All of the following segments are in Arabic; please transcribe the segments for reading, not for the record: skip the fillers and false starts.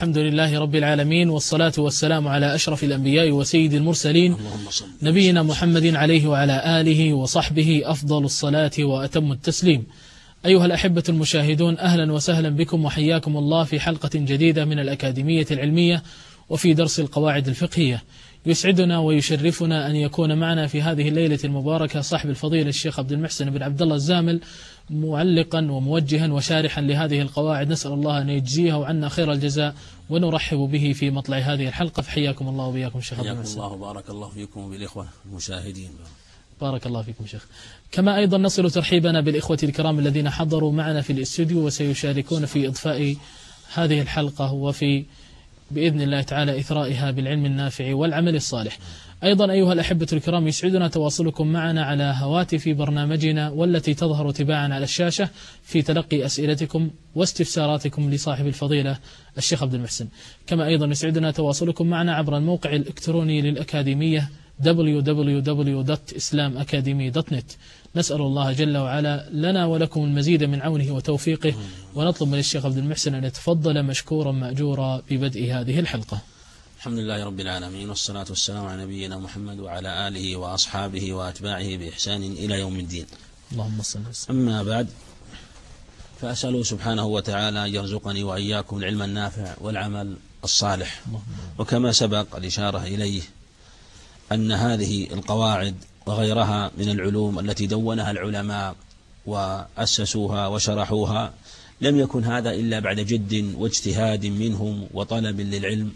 الحمد لله رب العالمين، والصلاة والسلام على أشرف الأنبياء وسيد المرسلين نبينا محمد عليه وعلى آله وصحبه أفضل الصلاة وأتم التسليم. أيها الأحبة المشاهدون، أهلا وسهلا بكم وحياكم الله في حلقة جديدة من الأكاديمية العلمية وفي درس القواعد الفقهية. يسعدنا ويشرفنا أن يكون معنا في هذه الليلة المباركة صاحب الفضيلة الشيخ عبد المحسن بن عبد الله الزامل، معلقا وموجها وشارحا لهذه القواعد. نسأل الله أن يجزيه عنا خير الجزاء ونرحب به في مطلع هذه الحلقة. فحياكم الله وبياكم شيخ عبد المحسن. الله وبارك الله فيكم وبالإخوة المشاهدين. بارك الله فيكم شيخ. كما أيضا نصل ترحيبنا بالإخوة الكرام الذين حضروا معنا في الاستوديو وسيشاركون في إضفاء هذه الحلقة وفي بإذن الله تعالى إثرائها بالعلم النافع والعمل الصالح. أيضا أيها الأحبة الكرام، يسعدنا تواصلكم معنا على هواتف برنامجنا والتي تظهر تباعا على الشاشة في تلقي أسئلتكم واستفساراتكم لصاحب الفضيلة الشيخ عبد المحسن. كما أيضا يسعدنا تواصلكم معنا عبر الموقع الإلكتروني للأكاديمية www.islamacademy.net. نسأل الله جل وعلا لنا ولكم المزيد من عونه وتوفيقه، ونطلب من الشيخ عبد المحسن أن يتفضل مشكورا مأجورا ببدء هذه الحلقة. الحمد لله رب العالمين، والصلاة والسلام على نبينا محمد وعلى آله وأصحابه وأتباعه بإحسان إلى يوم الدين. اللهم صل وسلم. أما بعد، فأسأله سبحانه وتعالى أن يرزقني وإياكم العلم النافع والعمل الصالح. وكما سبق الإشارة إليه أن هذه القواعد وغيرها من العلوم التي دونها العلماء وأسسوها وشرحوها لم يكن هذا إلا بعد جد واجتهاد منهم وطلب للعلم.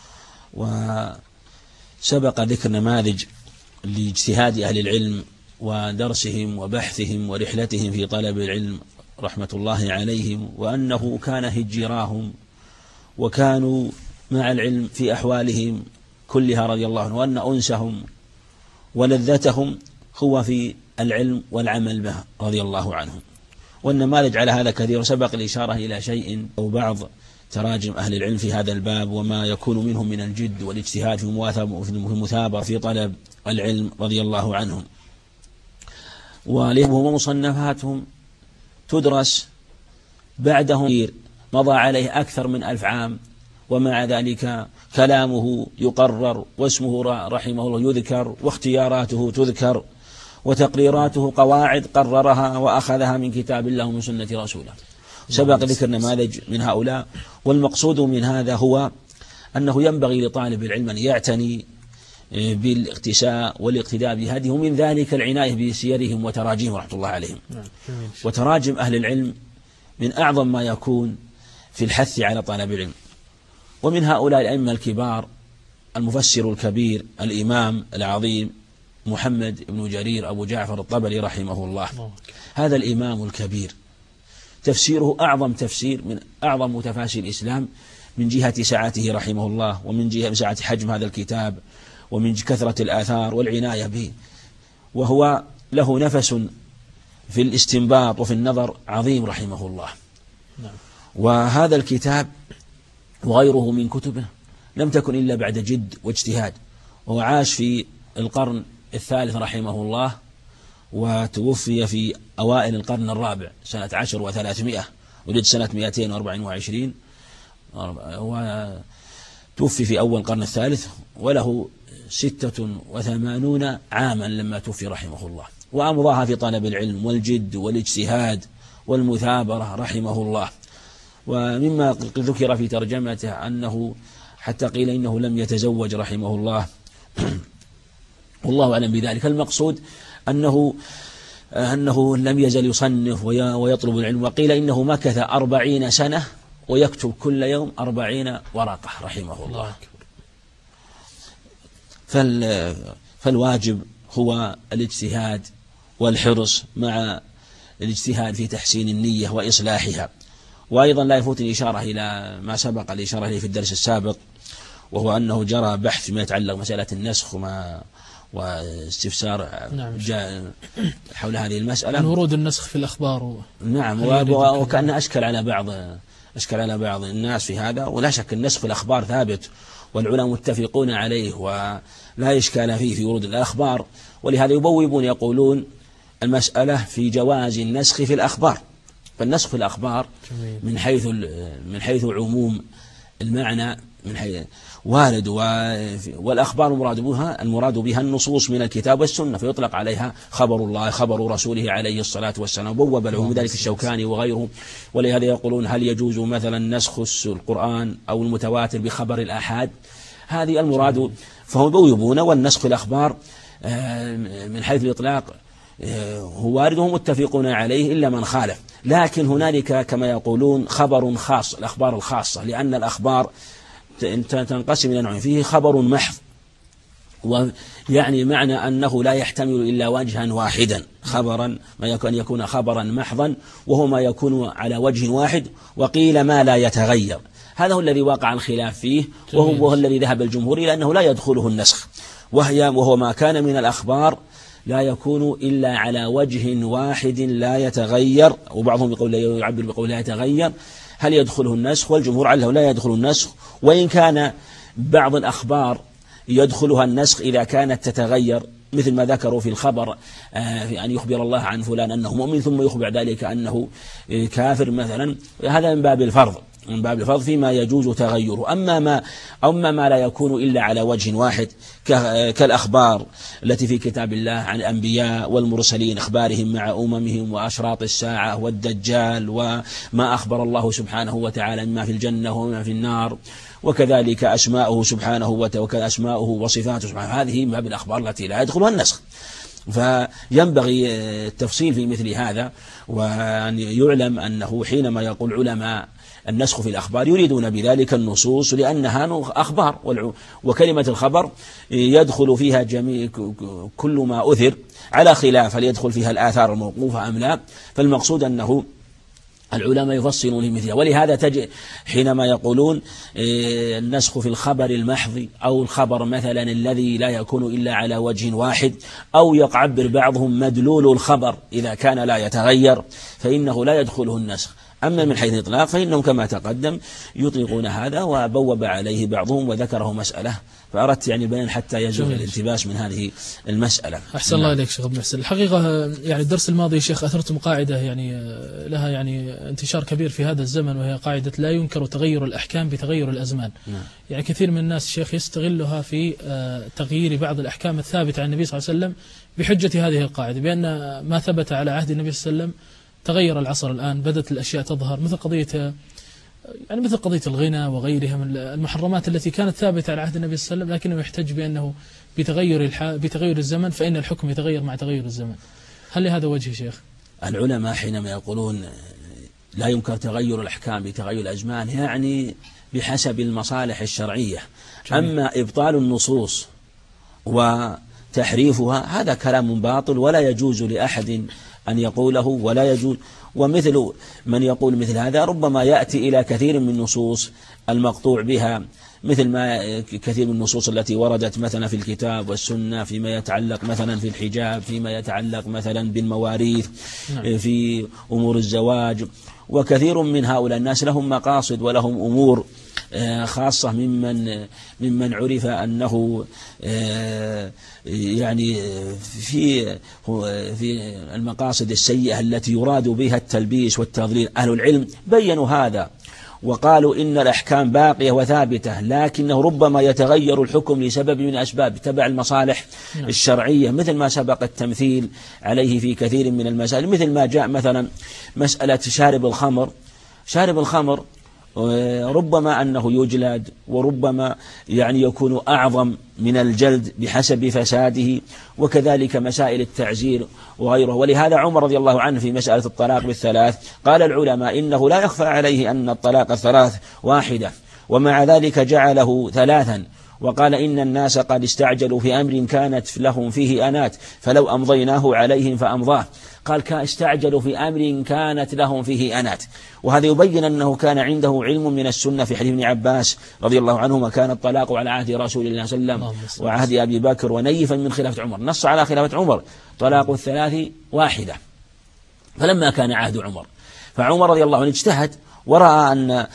وسبق ذكر نماذج لاجتهاد أهل العلم ودرسهم وبحثهم ورحلتهم في طلب العلم رحمة الله عليهم، وأنه كان هجراهم وكانوا مع العلم في أحوالهم كلها رضي الله عنه، وأن أنسهم ولذتهم هو في العلم والعمل به رضي الله عنهم. والنماذج على هذا كثير، وسبق الإشارة إلى شيء أو بعض تراجم أهل العلم في هذا الباب وما يكون منهم من الجد والاجتهاد في المثابرة في طلب العلم رضي الله عنهم. ولهم مصنفاتهم تدرس بعدهم مضى عليه أكثر من 1000 عام، ومع ذلك كلامه يقرر واسمه رحمه الله يذكر واختياراته تذكر وتقريراته قواعد قررها وأخذها من كتاب الله ومن سنة رسوله. سبق ذكر نماذج من هؤلاء. والمقصود من هذا هو أنه ينبغي لطالب العلم أن يعتني بالاقتساء والاقتداء بهديه، ومن ذلك العناية بسيرهم وتراجيم رحمة الله عليهم. وتراجم أهل العلم من أعظم ما يكون في الحث على طلب العلم. ومن هؤلاء الأئمة الكبار المفسر الكبير الإمام العظيم محمد بن جرير أبو جعفر الطبري رحمه الله. هذا الإمام الكبير تفسيره أعظم تفسير من أعظم تفاسير الإسلام من جهة سعته رحمه الله، ومن جهة سعة حجم هذا الكتاب، ومن كثرة الآثار والعناية به. وهو له نفس في الاستنباط وفي النظر عظيم رحمه الله. وهذا الكتاب وغيره من كتبه لم تكن إلا بعد جد واجتهاد. وهو عاش في القرن الثالث رحمه الله، وتوفي في أوائل القرن الرابع سنة 10 و300، ولد سنة 224، وتوفي في أول القرن الثالث، وله 86 عاما لما توفي رحمه الله. وأمضاها في طلب العلم والجد والاجتهاد والمثابرة رحمه الله. ومما ذكر في ترجمته أنه حتى قيل إنه لم يتزوج رحمه الله والله أعلم بذلك. المقصود أنه لم يزل يصنف ويطلب العلم، وقيل إنه مكث 40 سنة ويكتب كل يوم 40 ورقة رحمه الله. فالواجب هو الاجتهاد والحرص مع الاجتهاد في تحسين النية وإصلاحها. وأيضا لا يفوت الإشارة إلى ما سبق الإشارة إليه في الدرس السابق، وهو أنه جرى بحث فيما يتعلق مسألة النسخ واستفسار حول هذه المسألة، من ورود النسخ في الأخبار. نعم، وكأنه أشكل على بعض الناس في هذا. ولا شك النسخ في الأخبار ثابت والعلماء متفقون عليه ولا إشكال فيه في ورود الأخبار، ولهذا يبوبون يقولون المسألة في جواز النسخ في الأخبار. فالنسخ في الأخبار من حيث عموم المعنى من حيث وارد، والأخبار المراد بها النصوص من الكتاب والسنة، فيطلق عليها خبر الله خبر رسوله عليه الصلاة والسلام. بوب العلوم ذلك الشوكاني وغيره. ولهذا يقولون هل يجوز مثلا نسخ القرآن أو المتواتر بخبر الآحاد؟ هذه المراد، فهم بويبون. والنسخ الأخبار من حيث الإطلاق هو وارد وهم متفقون عليه إلا من خالف. لكن هنالك كما يقولون خبر خاص، الأخبار الخاصة، لأن الأخبار تنقسم إلى نوعين: فيه خبر محض، ويعني معنى أنه لا يحتمل إلا وجها واحدا، خبرا ما يكون خبرا محضا وهو ما يكون على وجه واحد، وقيل ما لا يتغير. هذا هو الذي وقع الخلاف فيه، وهو الذي ذهب الجمهور إلى أنه لا يدخله النسخ، وهو ما كان من الأخبار لا يكون إلا على وجه واحد لا يتغير، وبعضهم يعبر بقول لا يتغير. هل يدخله النسخ؟ والجمهور عليه لا يدخل النسخ، وإن كان بعض الأخبار يدخلها النسخ إذا كانت تتغير، مثل ما ذكروا في الخبر في أن يخبر الله عن فلان أنه مؤمن ثم يخبر ذلك أنه كافر مثلا، هذا من باب الفرض فيما يجوز تغيره. أما ما لا يكون إلا على وجه واحد كالأخبار التي في كتاب الله عن الأنبياء والمرسلين، إخبارهم مع أممهم وأشراط الساعة والدجال، وما أخبر الله سبحانه وتعالى مما في الجنة وما في النار، وكذلك أسماؤه سبحانه وتعالى أسماؤه وصفاته سبحانه، هذه من باب الأخبار التي لا يدخلها النسخ. فينبغي التفصيل في مثل هذا، وأن يعلم أنه حينما يقول علماء النسخ في الأخبار يريدون بذلك النصوص، لأنها أخبار، وكلمة الخبر يدخل فيها كل ما أثر، على خلاف هل يدخل فيها الآثار الموقوفة أم لا. فالمقصود أنه العلماء يفصلون لمثلها. ولهذا تجد حينما يقولون النسخ في الخبر المحض أو الخبر مثلا الذي لا يكون إلا على وجه واحد، أو يعبر بعضهم مدلول الخبر إذا كان لا يتغير، فإنه لا يدخله النسخ. أما من حيث الإطلاق فإنهم كما تقدم يطلقون هذا، وبوب عليه بعضهم وذكره مسألة، فأردت يعني البيان حتى يزول الالتباس من هذه المسألة. أحسن الله إليك شيخ ابن محسن. الحقيقة يعني الدرس الماضي شيخ أثرتم قاعدة يعني لها يعني انتشار كبير في هذا الزمن، وهي قاعدة لا ينكر تغير الأحكام بتغير الأزمان. يعني كثير من الناس شيخ يستغلها في تغيير بعض الأحكام الثابتة عن النبي صلى الله عليه وسلم بحجة هذه القاعدة، بأن ما ثبت على عهد النبي صلى الله عليه وسلم تغير العصر الآن، بدأت الأشياء تظهر، مثل قضية الغنى وغيرها من المحرمات التي كانت ثابتة على عهد النبي صلى الله عليه وسلم، لكنه يحتج بأنه بتغير الزمن فإن الحكم يتغير مع تغير الزمن. هل لهذا وجه شيخ؟ العلماء حينما يقولون لا يمكن تغير الأحكام بتغير الأزمان يعني بحسب المصالح الشرعية. أما إبطال النصوص وتحريفها هذا كلام باطل ولا يجوز لأحد أن يقوله، ولا يجوز. ومثل من يقول مثل هذا ربما يأتي إلى كثير من النصوص المقطوع بها، مثل ما كثير من النصوص التي وردت مثلا في الكتاب والسنة فيما يتعلق مثلا في الحجاب، فيما يتعلق مثلا بالمواريث، في أمور الزواج. وكثير من هؤلاء الناس لهم مقاصد ولهم أمور خاصة ممن عرف أنه يعني في المقاصد السيئة التي يراد بها التلبيس والتضليل. أهل العلم بيّنوا هذا وقالوا إن الأحكام باقية وثابتة، لكنه ربما يتغير الحكم لسبب من أسباب تبع المصالح الشرعية، مثل ما سبق التمثيل عليه في كثير من المسائل، مثل ما جاء مثلا مسألة شارب الخمر ربما أنه يجلد، وربما يعني يكون أعظم من الجلد بحسب فساده، وكذلك مسائل التعزير وغيره. ولهذا عمر رضي الله عنه في مسألة الطلاق بالثلاث قال العلماء إنه لا يخفى عليه أن الطلاق الثلاث واحدة، ومع ذلك جعله ثلاثا، وقال إن الناس قد استعجلوا في أمر كانت لهم فيه أنات فلو أمضيناه عليهم فأمضاه. قال استعجلوا في أمر كانت لهم فيه أنات، وهذا يبين أنه كان عنده علم من السنة. في حديث ابن عباس رضي الله عنهما كان الطلاق على عهد رسول الله صلى الله عليه وسلم وعهد أبي بكر ونيفا من خلافة عمر، نص على خلافة عمر طلاق الثلاث واحدة. فلما كان عهد عمر فعمر رضي الله عنه اجتهد ورأى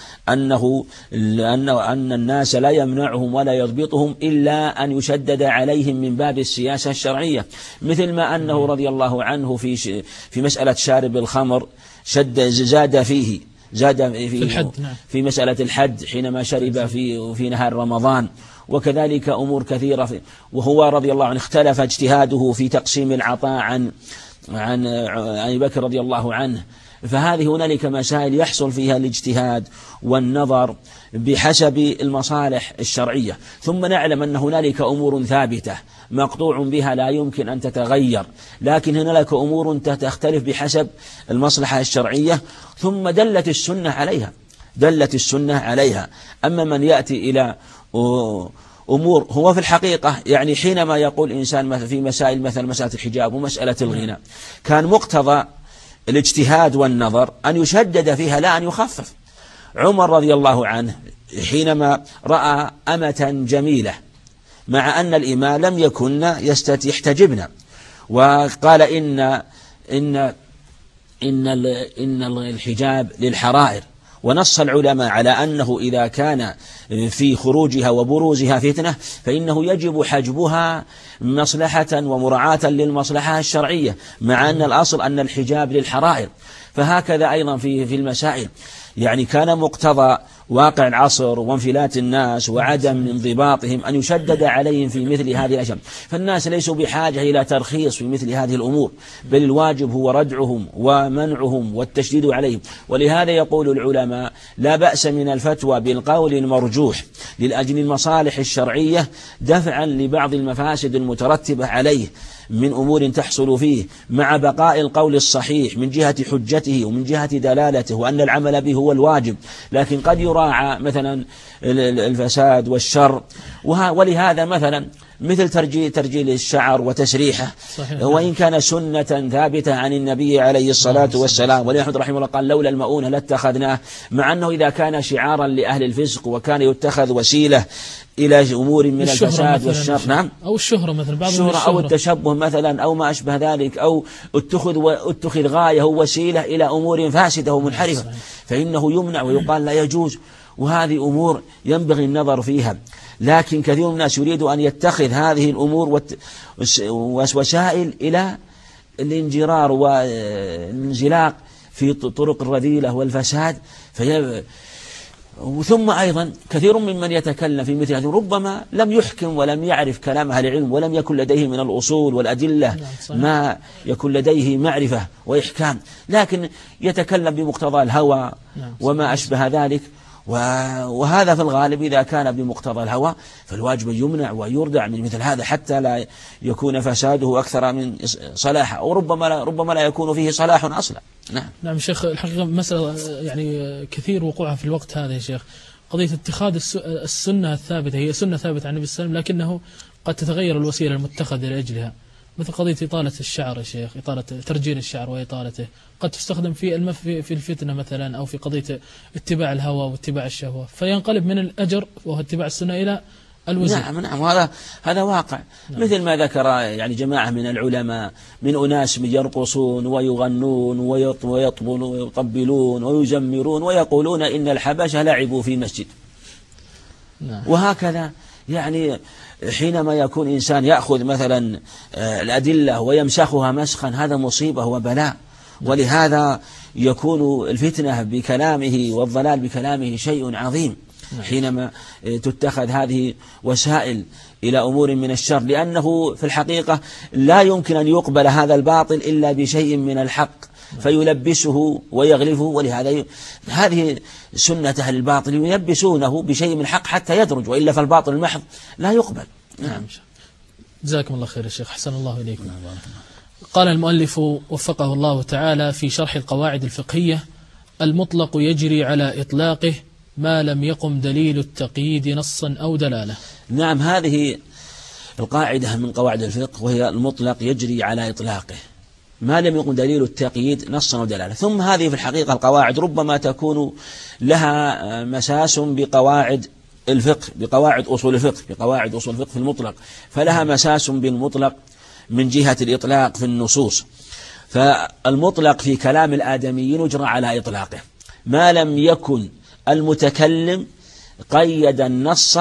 أن الناس لا يمنعهم ولا يضبطهم إلا أن يشدد عليهم من باب السياسة الشرعية، مثل ما أنه رضي الله عنه في مسألة شارب الخمر زاد زاد في مسألة الحد حينما شرب في نهار رمضان، وكذلك أمور كثيرة. وهو رضي الله عنه اختلف اجتهاده في تقسيم العطاء عن أبي بكر رضي الله عنه. فهذه هنالك مسائل يحصل فيها الاجتهاد والنظر بحسب المصالح الشرعية. ثم نعلم أن هنالك أمور ثابتة مقطوع بها لا يمكن أن تتغير، لكن هنالك أمور تختلف بحسب المصلحة الشرعية، ثم دلت السنة عليها. أما من يأتي إلى أمور هو في الحقيقة يعني حينما يقول إنسان في مسائل مثل مسألة الحجاب ومسألة الغنى، كان مقتضى الاجتهاد والنظر أن يشدد فيها لا أن يخفف. عمر رضي الله عنه حينما رأى أمة جميلة مع أن الإمام لم يكن يحتجبن، وقال إن الحجاب للحرائر، ونص العلماء على أنه إذا كان في خروجها وبروزها فتنة فإنه يجب حجبها مصلحة ومراعاة للمصلحة الشرعية، مع أن الأصل أن الحجاب للحرائر. فهكذا أيضا في المسائل يعني كان مقتضى واقع العصر وانفلات الناس وعدم انضباطهم أن يشدد عليهم في مثل هذه الأشياء. فالناس ليسوا بحاجة إلى ترخيص في مثل هذه الأمور، بل الواجب هو ردعهم ومنعهم والتشديد عليهم. ولهذا يقول العلماء لا بأس من الفتوى بالقول المرجوح لأجل المصالح الشرعية دفعا لبعض المفاسد المترتبة عليه من أمور تحصل فيه، مع بقاء القول الصحيح من جهة حجته ومن جهة دلالته وأن العمل به هو الواجب. لكن قد يراعى مثلا الفساد والشر، ولهذا مثلا مثل ترجيل الشعر وتسريحه، وإن كان سنة ثابتة عن النبي عليه الصلاة والسلام، ولأحمد رحمه الله قال لولا المؤونة لاتخذناه، مع أنه إذا كان شعارا لأهل الفسق وكان يتخذ وسيلة إلى أمور من الفساد والشر. نعم، أو الشهرة مثلا، بعض الشهرة أو التشبه مثلا أو ما أشبه ذلك، أو اتخذ غاية هو وسيلة إلى أمور فاسدة ومنحرفة، فإنه يمنع ويقال لا يجوز. وهذه أمور ينبغي النظر فيها. لكن كثير من الناس يريد أن يتخذ هذه الأمور وسائل إلى الانجرار والانزلاق في طرق الرذيلة والفساد. ثم أيضا كثير ممن يتكلم في مثل هذه ربما لم يحكم ولم يعرف كلام أهل العلم، ولم يكن لديه من الأصول والأدلة ما يكن لديه معرفة وإحكام، لكن يتكلم بمقتضى الهوى وما أشبه ذلك. وهذا في الغالب إذا كان بمقتضى الهوى فالواجب يمنع ويردع من مثل هذا حتى لا يكون فساده أكثر من صلاحه، أو ربما لا يكون فيه صلاح أصلا. نعم شيخ، الحقيقة مسألة يعني كثير وقوعها في الوقت هذا يا شيخ، قضية اتخاذ السنة الثابتة هي سنة ثابتة عن النبي صلى الله عليه وسلم، لكنه قد تتغير الوسيلة المتخذة لأجلها، مثل قضية إطالة الشعر يا شيخ، إطالة ترجيل الشعر وإطالته قد تستخدم في الفتنة مثلا، أو في قضية اتباع الهوى واتباع الشهوة، فينقلب من الأجر وهو اتباع السنة إلى الوزن. نعم، هذا واقع. مثل ما ذكر يعني جماعة من العلماء من أناس يرقصون ويغنون ويطبلون ويطبلون ويزمرون ويقولون إن الحبشة لعبوا في مسجد. وهكذا يعني حينما يكون إنسان يأخذ مثلا الأدلة ويمسخها مسخا هذا مصيبة وبلاء. ولهذا يكون الفتنة بكلامه والضلال بكلامه شيء عظيم حينما تتخذ هذه وسائل إلى أمور من الشر، لأنه في الحقيقة لا يمكن أن يقبل هذا الباطل إلا بشيء من الحق فيلبسه ويغلفه. ولهذا هذه سنة أهل الباطل يلبسونه بشيء من الحق حتى يدرج، وإلا فالباطل المحض لا يقبل. نعم. جزاكم الله خير يا شيخ، حسن الله إليكم. قال المؤلف وفقه الله تعالى في شرح القواعد الفقهية: المطلق يجري على إطلاقه ما لم يقم دليل التقييد نصا أو دلالة. نعم، هذه القاعدة من قواعد الفقه، وهي المطلق يجري على إطلاقه ما لم يقم دليل التقييد نصا أو دلالة. ثم هذه في الحقيقة القواعد ربما تكون لها مساس بقواعد الفقه، بقواعد أصول الفقه، بقواعد أصول الفقه في المطلق، فلها مساس بالمطلق من جهة الإطلاق في النصوص. فالمطلق في كلام الآدميين يجرى على إطلاقه ما لم يكن المتكلم قيد النص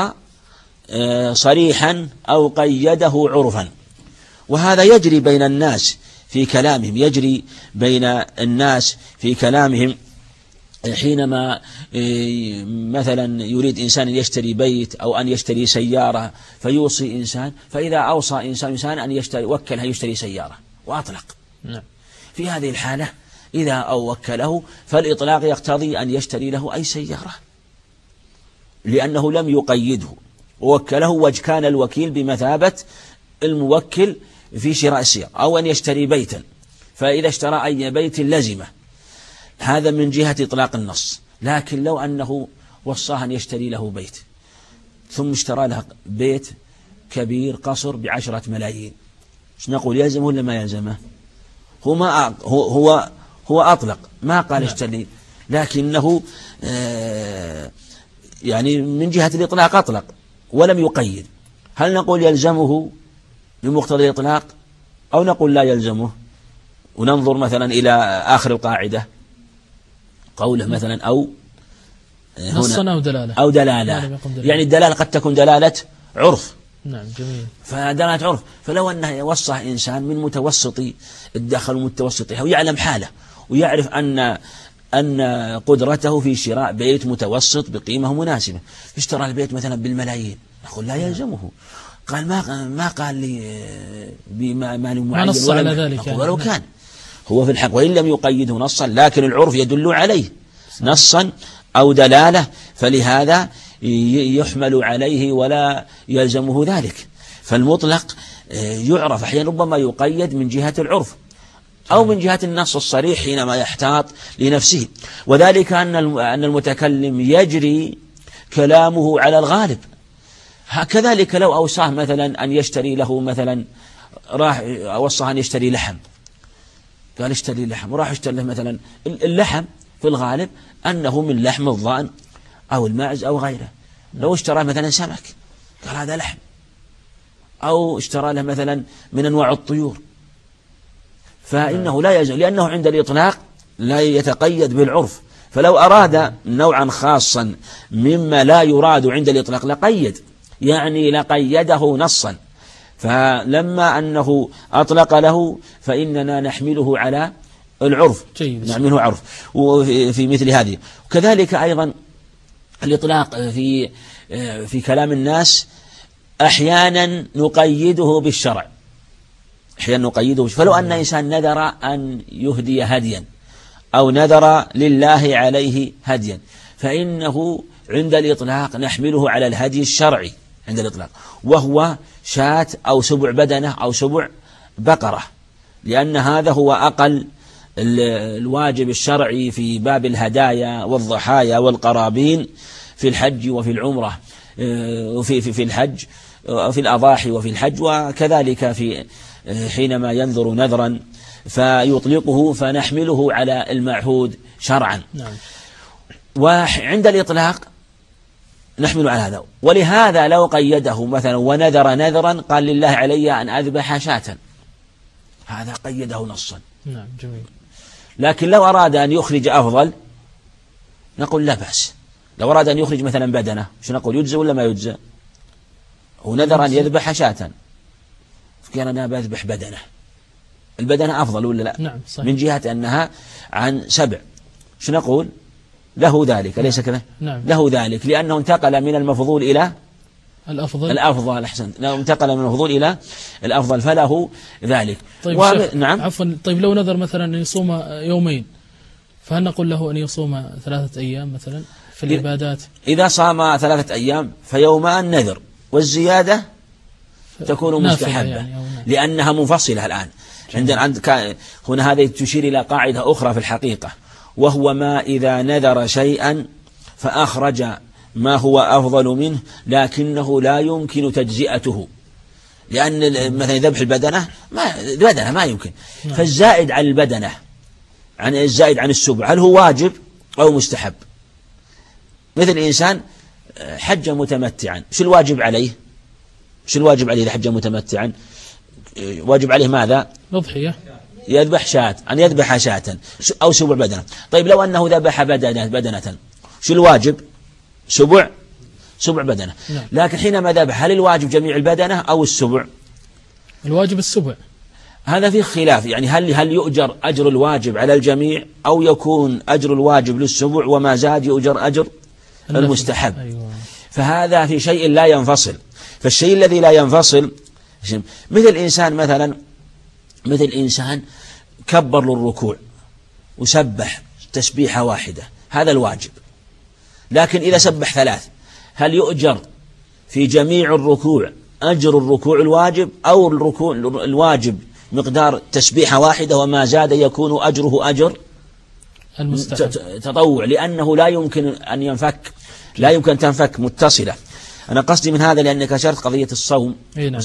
صريحا أو قيده عرفا. وهذا يجري بين الناس في كلامهم، يجري بين الناس في كلامهم حينما مثلا يريد إنسان أن يشتري بيت أو أن يشتري سيارة فيوصي إنسان، فإذا أوصى إنسان أن يشتري وكله يشتري سيارة وأطلق. في هذه الحالة إذا أو وكله فالإطلاق يقتضي أن يشتري له أي سيارة، لأنه لم يقيده ووكله، وكان الوكيل بمثابة الموكل في شراء السيارة. أو أن يشتري بيتا، فإذا اشترى أي بيت لزمه، هذا من جهة إطلاق النص. لكن لو أنه وصاه أن يشتري له بيت ثم اشترى له بيت كبير قصر ب10 ملايين، نقول يلزمه ولا ما يلزمه؟ هو أطلق، ما قال اشتري، لكنه يعني من جهة الإطلاق أطلق ولم يقيد. هل نقول يلزمه بمقتضى الإطلاق أو نقول لا يلزمه؟ وننظر مثلا إلى آخر القاعدة قوله مثلا أو نصا أو دلالة. يعني الدلالة قد تكون دلالة عرف. نعم جميل. فدلالة عرف، فلو أنه وصى إنسان من متوسطي الدخل ومتوسطيه ويعلم حاله ويعرف أن قدرته في شراء بيت متوسط بقيمة مناسبة، اشترى البيت مثلا بالملايين، نقول لا يلزمه. قال ما قال لي بمال معين، ما نص على ذلك يعني. ولو كان هو في الحق وإن لم يقيده نصا، لكن العرف يدل عليه نصا أو دلالة، فلهذا يحمل عليه ولا يلزمه ذلك. فالمطلق يعرف أحيانا ربما يقيد من جهة العرف أو من جهة النص الصريح حينما يحتاط لنفسه، وذلك أن المتكلم يجري كلامه على الغالب. كذلك لو أوصاه مثلا أن يشتري له مثلا، راح أوصاه أن يشتري لحم، قال اشتري لحم، وراح اشتري له مثلا اللحم في الغالب أنه من لحم الضأن أو الماعز أو غيره. لو اشترى مثلا سمك قال هذا لحم، أو اشترى له مثلا من أنواع الطيور، فإنه لا يلزم، لأنه عند الإطلاق لا يتقيد بالعرف. فلو أراد نوعا خاصا مما لا يراد عند الإطلاق لقيد، يعني لقيده نصا. فلما أنه أطلق له فإننا نحمله على العرف، نحمله عرف في مثل هذه. وكذلك أيضا الإطلاق في كلام الناس أحيانا نقيده بالشرع، أحيانا نقيده. فلو أن إنسان نذر أن يهدي هديا أو نذر لله عليه هديا، فإنه عند الإطلاق نحمله على الهدي الشرعي عند الإطلاق، وهو شاة أو سبع بدنة أو سبع بقرة، لأن هذا هو أقل الواجب الشرعي في باب الهدايا والضحايا والقرابين في الحج وفي العمرة، في الحج وفي الأضاحي وفي الحج، وكذلك في حينما ينذر نذرا فيطلقه فنحمله على المعهود شرعا. وعند الإطلاق نحمل على هذا. ولهذا لو قيده مثلا ونذر نذرا قال لله علي أن أذبح شاة، هذا قيده نصا. نعم جميل. لكن لو أراد أن يخرج أفضل نقول لا بأس. لو أراد أن يخرج مثلا بدنة، شو نقول، يجزى ولا ما يجزى؟ هو نذر أن يذبح شاة، فكان أنا بذبح بدنة، البدنة أفضل ولا لا؟ نعم صحيح. من جهة أنها عن 7، شو نقول؟ له ذلك، أليس كذا؟ نعم. له ذلك لأنه انتقل من المفضول إلى الأفضل أحسنت، انتقل من المفضول إلى الأفضل فله ذلك. طيب نعم عفوا. طيب لو نذر مثلا أن يصوم يومين، فهل نقول له أن يصوم 3 أيام مثلا في العبادات؟ إذا صام 3 أيام فيومان نذر، والزيادة تكون مستحبة يعني لأنها منفصلة الآن. عندنا هنا هذه تشير إلى قاعدة أخرى في الحقيقة، وهو ما إذا نذر شيئا فأخرج ما هو أفضل منه لكنه لا يمكن تجزئته، لأن مثلا ذبح البدنة ما يمكن. فالزائد عن البدنة، عن الزائد عن السبع، هل هو واجب أو مستحب؟ مثل إنسان حج متمتعا، شو الواجب عليه؟ شو الواجب عليه إذا حج متمتعا؟ واجب عليه ماذا؟ نضحية، يذبح شاة، أن يذبح شاة أو سبع بدنة. طيب لو أنه ذبح بدنة شو الواجب؟ سبع بدنة. نعم. لكن حينما ذبح هل الواجب جميع البدنة أو السبع؟ الواجب السبع. هذا فيه خلاف، يعني هل يؤجر أجر الواجب على الجميع أو يكون أجر الواجب للسبوع وما زاد يؤجر أجر المستحب. أيوة. فهذا في شيء لا ينفصل. فالشيء الذي لا ينفصل مثل إنسان كبر للركوع وسبح تسبيحة واحدة، هذا الواجب. لكن إذا سبح 3 هل يؤجر في جميع الركوع أجر الركوع الواجب، أو الركوع الواجب مقدار تسبيحة واحدة وما زاد يكون أجره أجر تطوع، لأنه لا يمكن أن تنفك متصلة. أنا قصدي من هذا لأنك أشرت قضية الصوم.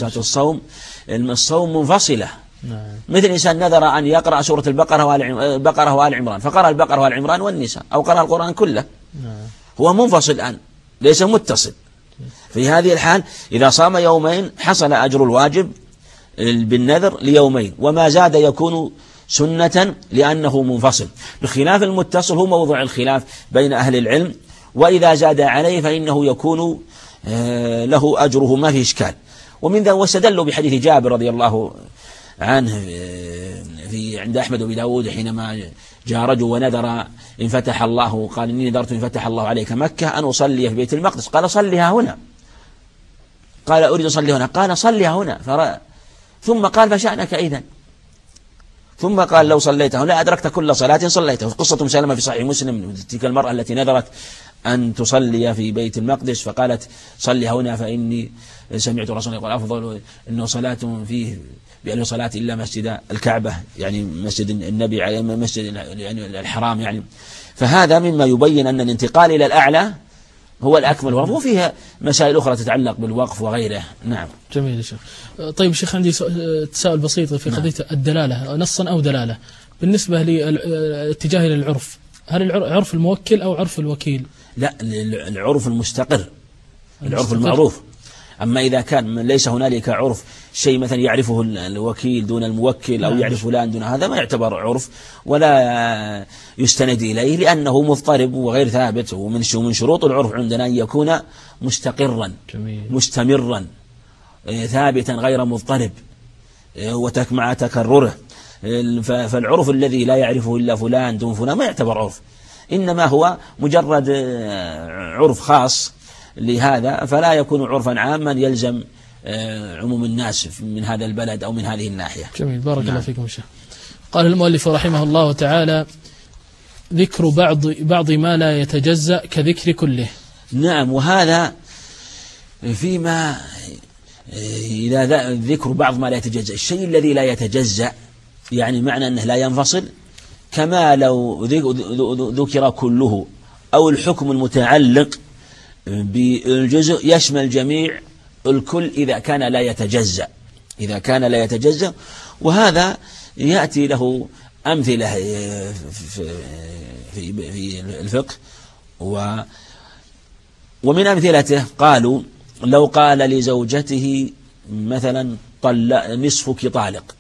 الصوم منفصلة. مثل إنسان نذر أن يقرأ سورة البقرة وآل عمران، فقرأ البقرة وآل عمران والنساء، أو قرأ القرآن كله، هو منفصل الآن ليس متصل. في هذه الحال إذا صام يومين حصل أجر الواجب بالنذر ليومين، وما زاد يكون سنة لأنه منفصل، بخلاف المتصل هو موضوع الخلاف بين أهل العلم، وإذا زاد عليه فإنه يكون له أجره ما في إشكال. ومن ذا واستدلوا بحديث جابر رضي الله عنه عند أحمد وابي داود حينما جاء رجل ونذر إن فتح الله، قال إني نذرت إن فتح الله عليك مكة أن أصلي في بيت المقدس، قال صليها هنا، قال أريد أصلي هنا، قال صليها هنا، ثم قال فشأنك إذن، ثم قال لو صليت هنا لا أدركت كل صلاة صليتها. قصة مسلمة في صحيح مسلم، تلك المرأة التي نذرت أن تصلي في بيت المقدس فقالت صلي هنا فإني سمعت رسول يقول أفضل إنه صلاة فيه بألف صلاة إلا مسجد الكعبة، يعني مسجد النبي، مسجد يعني الحرام يعني. فهذا مما يبين أن الانتقال إلى الأعلى هو الأكمل، وفيها مسائل أخرى تتعلق بالوقف وغيره. نعم. جميل يا شيخ. طيب شيخ عندي تساؤل بسيط في قضية الدلالة، نصا أو دلالة، بالنسبة لاتجاه للعرف، هل عرف الموكل أو عرف الوكيل؟ لا، العرف المستقر، العرف المعروف. أما إذا كان ليس هنالك عرف، شيء مثلا يعرفه الوكيل دون الموكل أو يعرف فلان دون هذا، ما يعتبر عرف ولا يستند إليه، لأنه مضطرب وغير ثابت. ومن شروط العرف عندنا أن يكون مستقرا مستمرا ثابتا غير مضطرب مع تكرره. فالعرف الذي لا يعرفه إلا فلان دون فلان ما يعتبر عرف، إنما هو مجرد عرف خاص لهذا، فلا يكون عرفا عاما يلزم عموم الناس من هذا البلد أو من هذه الناحية. جميل، بارك الله فيكم شيخ. قال المؤلف رحمه الله تعالى: ذكر بعض ما لا يتجزأ كذكر كله. نعم، وهذا فيما إذا ذكر بعض ما لا يتجزأ، الشيء الذي لا يتجزأ يعني معنى أنه لا ينفصل، كما لو ذكر كله، أو الحكم المتعلق بالجزء يشمل جميع الكل إذا كان لا يتجزأ. وهذا يأتي له أمثلة في الفقه، ومن أمثلته قالوا لو قال لزوجته مثلا نصفك طالق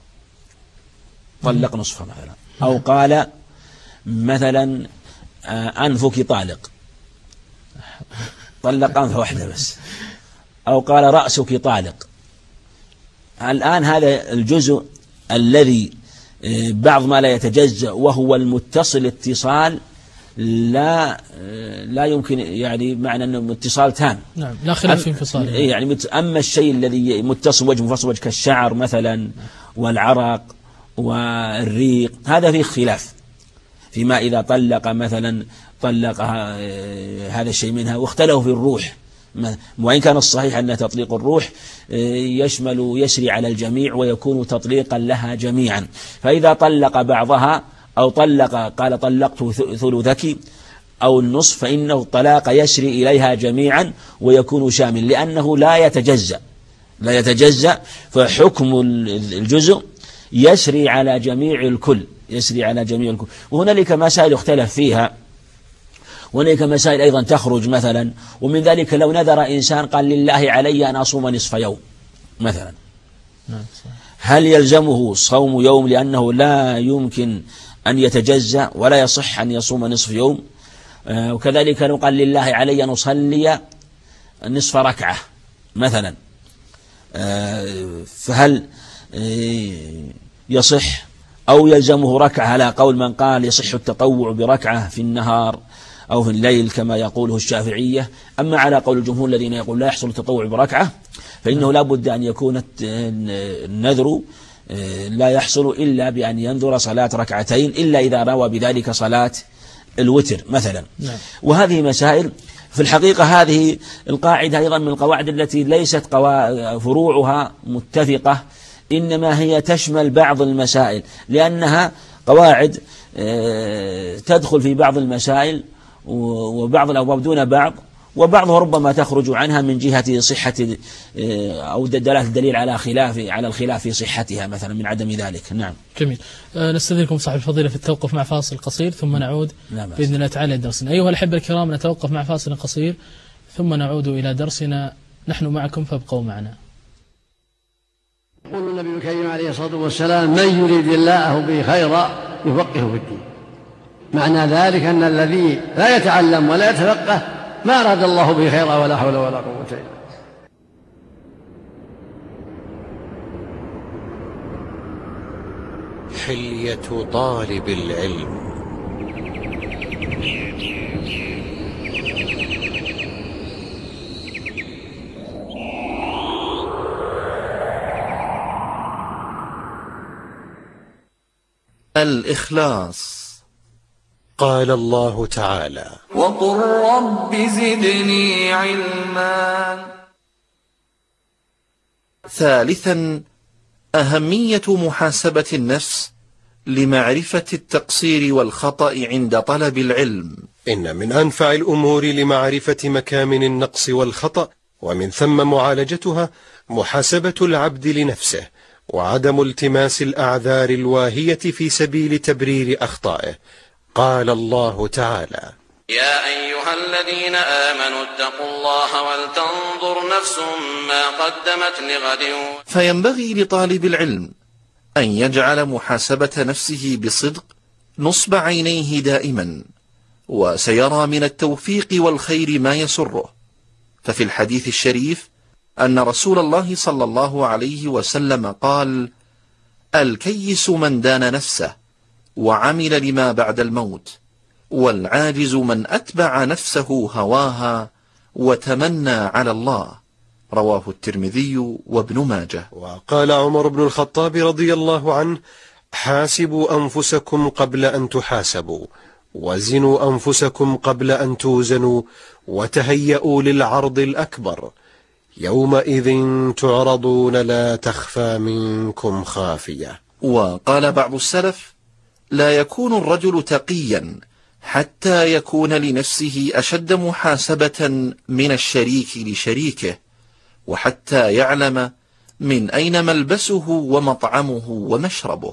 نصفه مثلا، أو قال مثلا أنفك طالق أنف واحدة بس، أو قال رأسك طالق. الآن هذا الجزء الذي بعض ما لا يتجزأ وهو المتصل اتصال لا يمكن، يعني معنى أنه اتصال تام. نعم، لا خلاف في انفصاله. يعني أما الشيء الذي متصل وجه منفصل وجه كالشعر مثلا والعرق والريق، هذا فيه خلاف فيما إذا طلق مثلا هذا الشيء منها، واختلفوا في الروح، وإن كان الصحيح أن تطليق الروح يسري على الجميع ويكون تطليقا لها جميعا. فإذا طلق بعضها أو قال طلقت ثلثك أو النصف، فإنه الطلاق يسري إليها جميعا ويكون شامل، لأنه لا يتجزأ، فحكم الجزء يسري على جميع الكل. وهنالك مسائل اختلف فيها، وهنالك مسائل أيضا تخرج مثلا، ومن ذلك لو نذر إنسان قال لله علي أن أصوم نصف يوم مثلا، هل يلزمه صوم يوم لأنه لا يمكن أن يتجزأ ولا يصح أن يصوم نصف يوم؟ وكذلك لو قال لله علي أن أصلي نصف ركعة مثلا، فهل يصح أو يلزمه ركعة على قول من قال يصح التطوع بركعة في النهار أو في الليل كما يقوله الشافعية. أما على قول الجمهور الذين يقول لا يحصل التطوع بركعة فإنه لا بد أن يكون النذر لا يحصل إلا بأن ينذر صلاة ركعتين إلا إذا روى بذلك صلاة الوتر مثلا. وهذه مسائل في الحقيقة هذه القاعدة أيضا من القواعد التي ليست فروعها متفقة، إنما هي تشمل بعض المسائل لأنها قواعد تدخل في بعض المسائل وبعض الأبواب دون بعض، وبعضها ربما تخرج عنها من جهة صحة أو دلالة الدليل على الخلاف في صحتها مثلا من عدم ذلك. نعم. جميل. نستأذنكم صاحب الفضيلة في التوقف مع فاصل قصير ثم نعود بإذن الله تعالى لدرسنا. أيها الأحبة الكرام، نتوقف مع فاصل قصير ثم نعود إلى درسنا. نحن معكم فابقوا معنا. يقول النبي الكريم عليه الصلاة والسلام: من يريد الله به خيرا يفقهه في الدين. معنى ذلك أن الذي لا يتعلم ولا يتفقه ما أراد الله به خيرا ولا حول ولا قوة إلا بالله. حلية طالب العلم. الإخلاص. قال الله تعالى: وقل رب زدني علما. ثالثا، أهمية محاسبة النفس لمعرفة التقصير والخطأ عند طلب العلم. إن من أنفع الأمور لمعرفة مكامن النقص والخطأ ومن ثم معالجتها محاسبة العبد لنفسه وعدم التماس الأعذار الواهية في سبيل تبرير أخطائه. قال الله تعالى: يا أيها الذين آمنوا اتقوا الله ولتنظر نفس ما قدمت لغد. فينبغي لطالب العلم أن يجعل محاسبة نفسه بصدق نصب عينيه دائما، وسيرى من التوفيق والخير ما يسره. ففي الحديث الشريف أن رسول الله صلى الله عليه وسلم قال: الكيس من دان نفسه وعمل لما بعد الموت، والعاجز من أتبع نفسه هواها وتمنى على الله. رواه الترمذي وابن ماجه. وقال عمر بن الخطاب رضي الله عنه: حاسبوا أنفسكم قبل أن تحاسبوا، وزنوا أنفسكم قبل أن توزنوا، وتهيئوا للعرض الأكبر، يومئذ تعرضون لا تخفى منكم خافية. وقال بعض السلف: لا يكون الرجل تقيا حتى يكون لنفسه أشد محاسبة من الشريك لشريكه، وحتى يعلم من أين ملبسه ومطعمه ومشربه.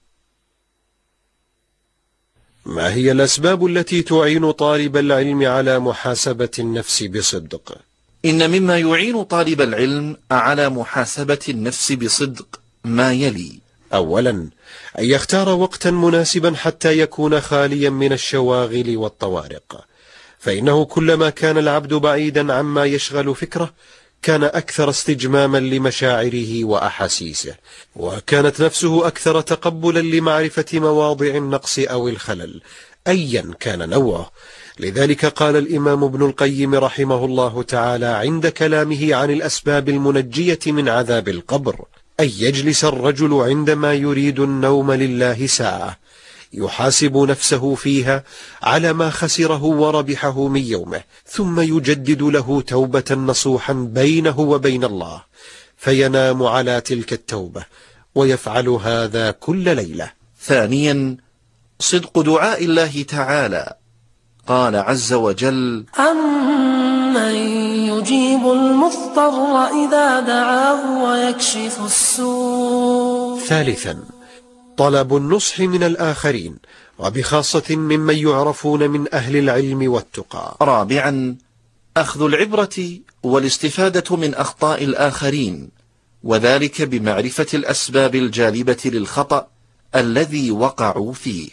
ما هي الأسباب التي تعين طالب العلم على محاسبة النفس بصدق؟ إن مما يعين طالب العلم على محاسبة النفس بصدق ما يلي: أولا، أن يختار وقتا مناسبا حتى يكون خاليا من الشواغل والطوارق، فإنه كلما كان العبد بعيدا عما يشغل فكره كان أكثر استجماما لمشاعره وأحاسيسه، وكانت نفسه أكثر تقبلا لمعرفة مواضع النقص أو الخلل أيا كان نوعه. لذلك قال الإمام ابن القيم رحمه الله تعالى عند كلامه عن الأسباب المنجية من عذاب القبر: أن يجلس الرجل عندما يريد النوم لله ساعة يحاسب نفسه فيها على ما خسره وربحه من يومه، ثم يجدد له توبة نصوحا بينه وبين الله، فينام على تلك التوبة، ويفعل هذا كل ليلة. ثانيا، صدق دعاء الله تعالى. قال عز وجل: أمن يجيب المضطر إذا دعاه ويكشف السوء. ثالثا، طلب النصح من الآخرين، وبخاصة ممن يعرفون من أهل العلم والتقى. رابعا، أخذ العبرة والاستفادة من أخطاء الآخرين، وذلك بمعرفة الأسباب الجالبة للخطأ الذي وقعوا فيه.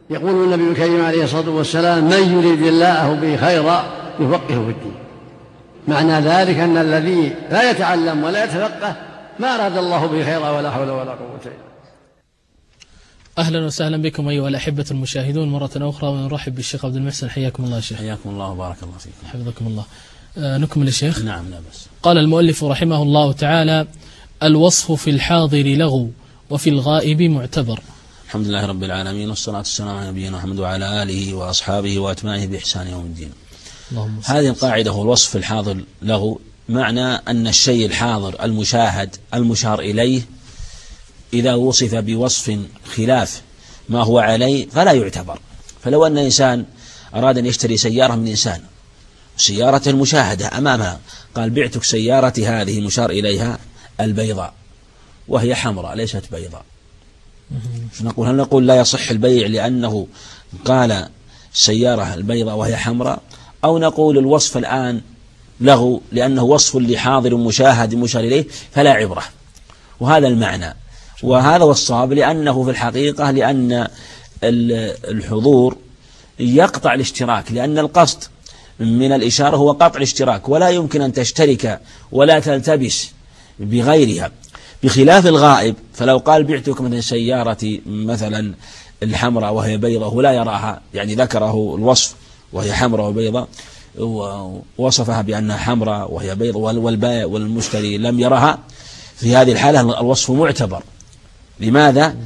يقول النبي الكريم عليه الصلاة والسلام: من يريد الله به خيرا يفقهه في الدين. معنى ذلك أن الذي لا يتعلم ولا يتفقه ما أراد الله به خيرا ولا حول ولا قوة إلا بالله. أهلا وسهلا بكم أيها الأحبة المشاهدون مرة أخرى، ونرحب بالشيخ عبد المحسن. حياكم الله شيخ. حياكم الله وبارك الله فيكم. حفظكم الله. نكمل الشيخ. نعم لا بس. قال المؤلف رحمه الله تعالى: الوصف في الحاضر لغو وفي الغائب معتبر. الحمد لله رب العالمين، والصلاة والسلام على نبينا محمد وعلى آله وأصحابه وأتباعه بإحسان يوم الدين. هذه القاعدة هو الوصف في الحاضر لغو، معنى أن الشيء الحاضر المشاهد المشار إليه إذا وصف بوصف خلاف ما هو عليه فلا يعتبر. فلو أن إنسان أراد أن يشتري سيارة من إنسان، سيارة المشاهدة أمامها، قال: بعتك سيارتي هذه مشار إليها البيضاء وهي حمراء ليست بيضاء. نقول: هل نقول لا يصح البيع لأنه قال السيارة البيضاء وهي حمراء، أو نقول الوصف الآن لغو لأنه وصف لحاضر مشاهد مشار إليه فلا عبرة؟ وهذا المعنى، وهذا هو الصواب، لأنه في الحقيقة لأن الحضور يقطع الاشتراك، لأن القصد من الإشارة هو قطع الاشتراك، ولا يمكن أن تشترك ولا تلتبس بغيرها، بخلاف الغائب. فلو قال: بعتك مثلا سيارتي مثلا الحمراء وهي بيضاء ولا يراها، يعني ذكره الوصف وهي حمراء وبيضاء ووصفها بأنها حمراء وهي بيضاء والبائع والمشتري لم يرها، في هذه الحالة الوصف معتبر. لماذا؟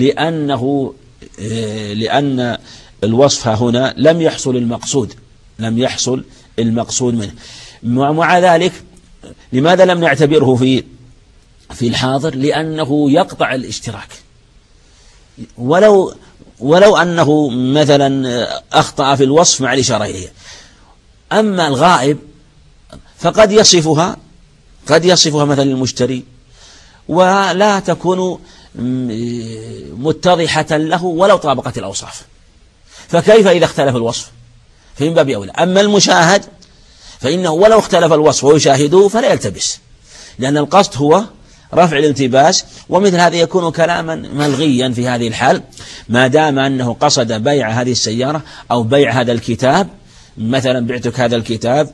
لأن الوصف هنا لم يحصل المقصود منه. مع ذلك لماذا لم نعتبره في الحاضر؟ لأنه يقطع الاشتراك. ولو أنه مثلا أخطأ في الوصف مع الإشارة إليه. أما الغائب فقد يصفها مثلا المشتري ولا تكون متضحة له ولو طابقت الأوصاف، فكيف إذا اختلف الوصف؟ فمن باب أولى. أما المشاهد فإنه ولو اختلف الوصف ويشاهده فلا يلتبس، لأن القصد هو رفع الالتباس، ومثل هذا يكون كلاما ملغيا في هذه الحال، ما دام أنه قصد بيع هذه السيارة أو بيع هذا الكتاب. مثلا: بعتك هذا الكتاب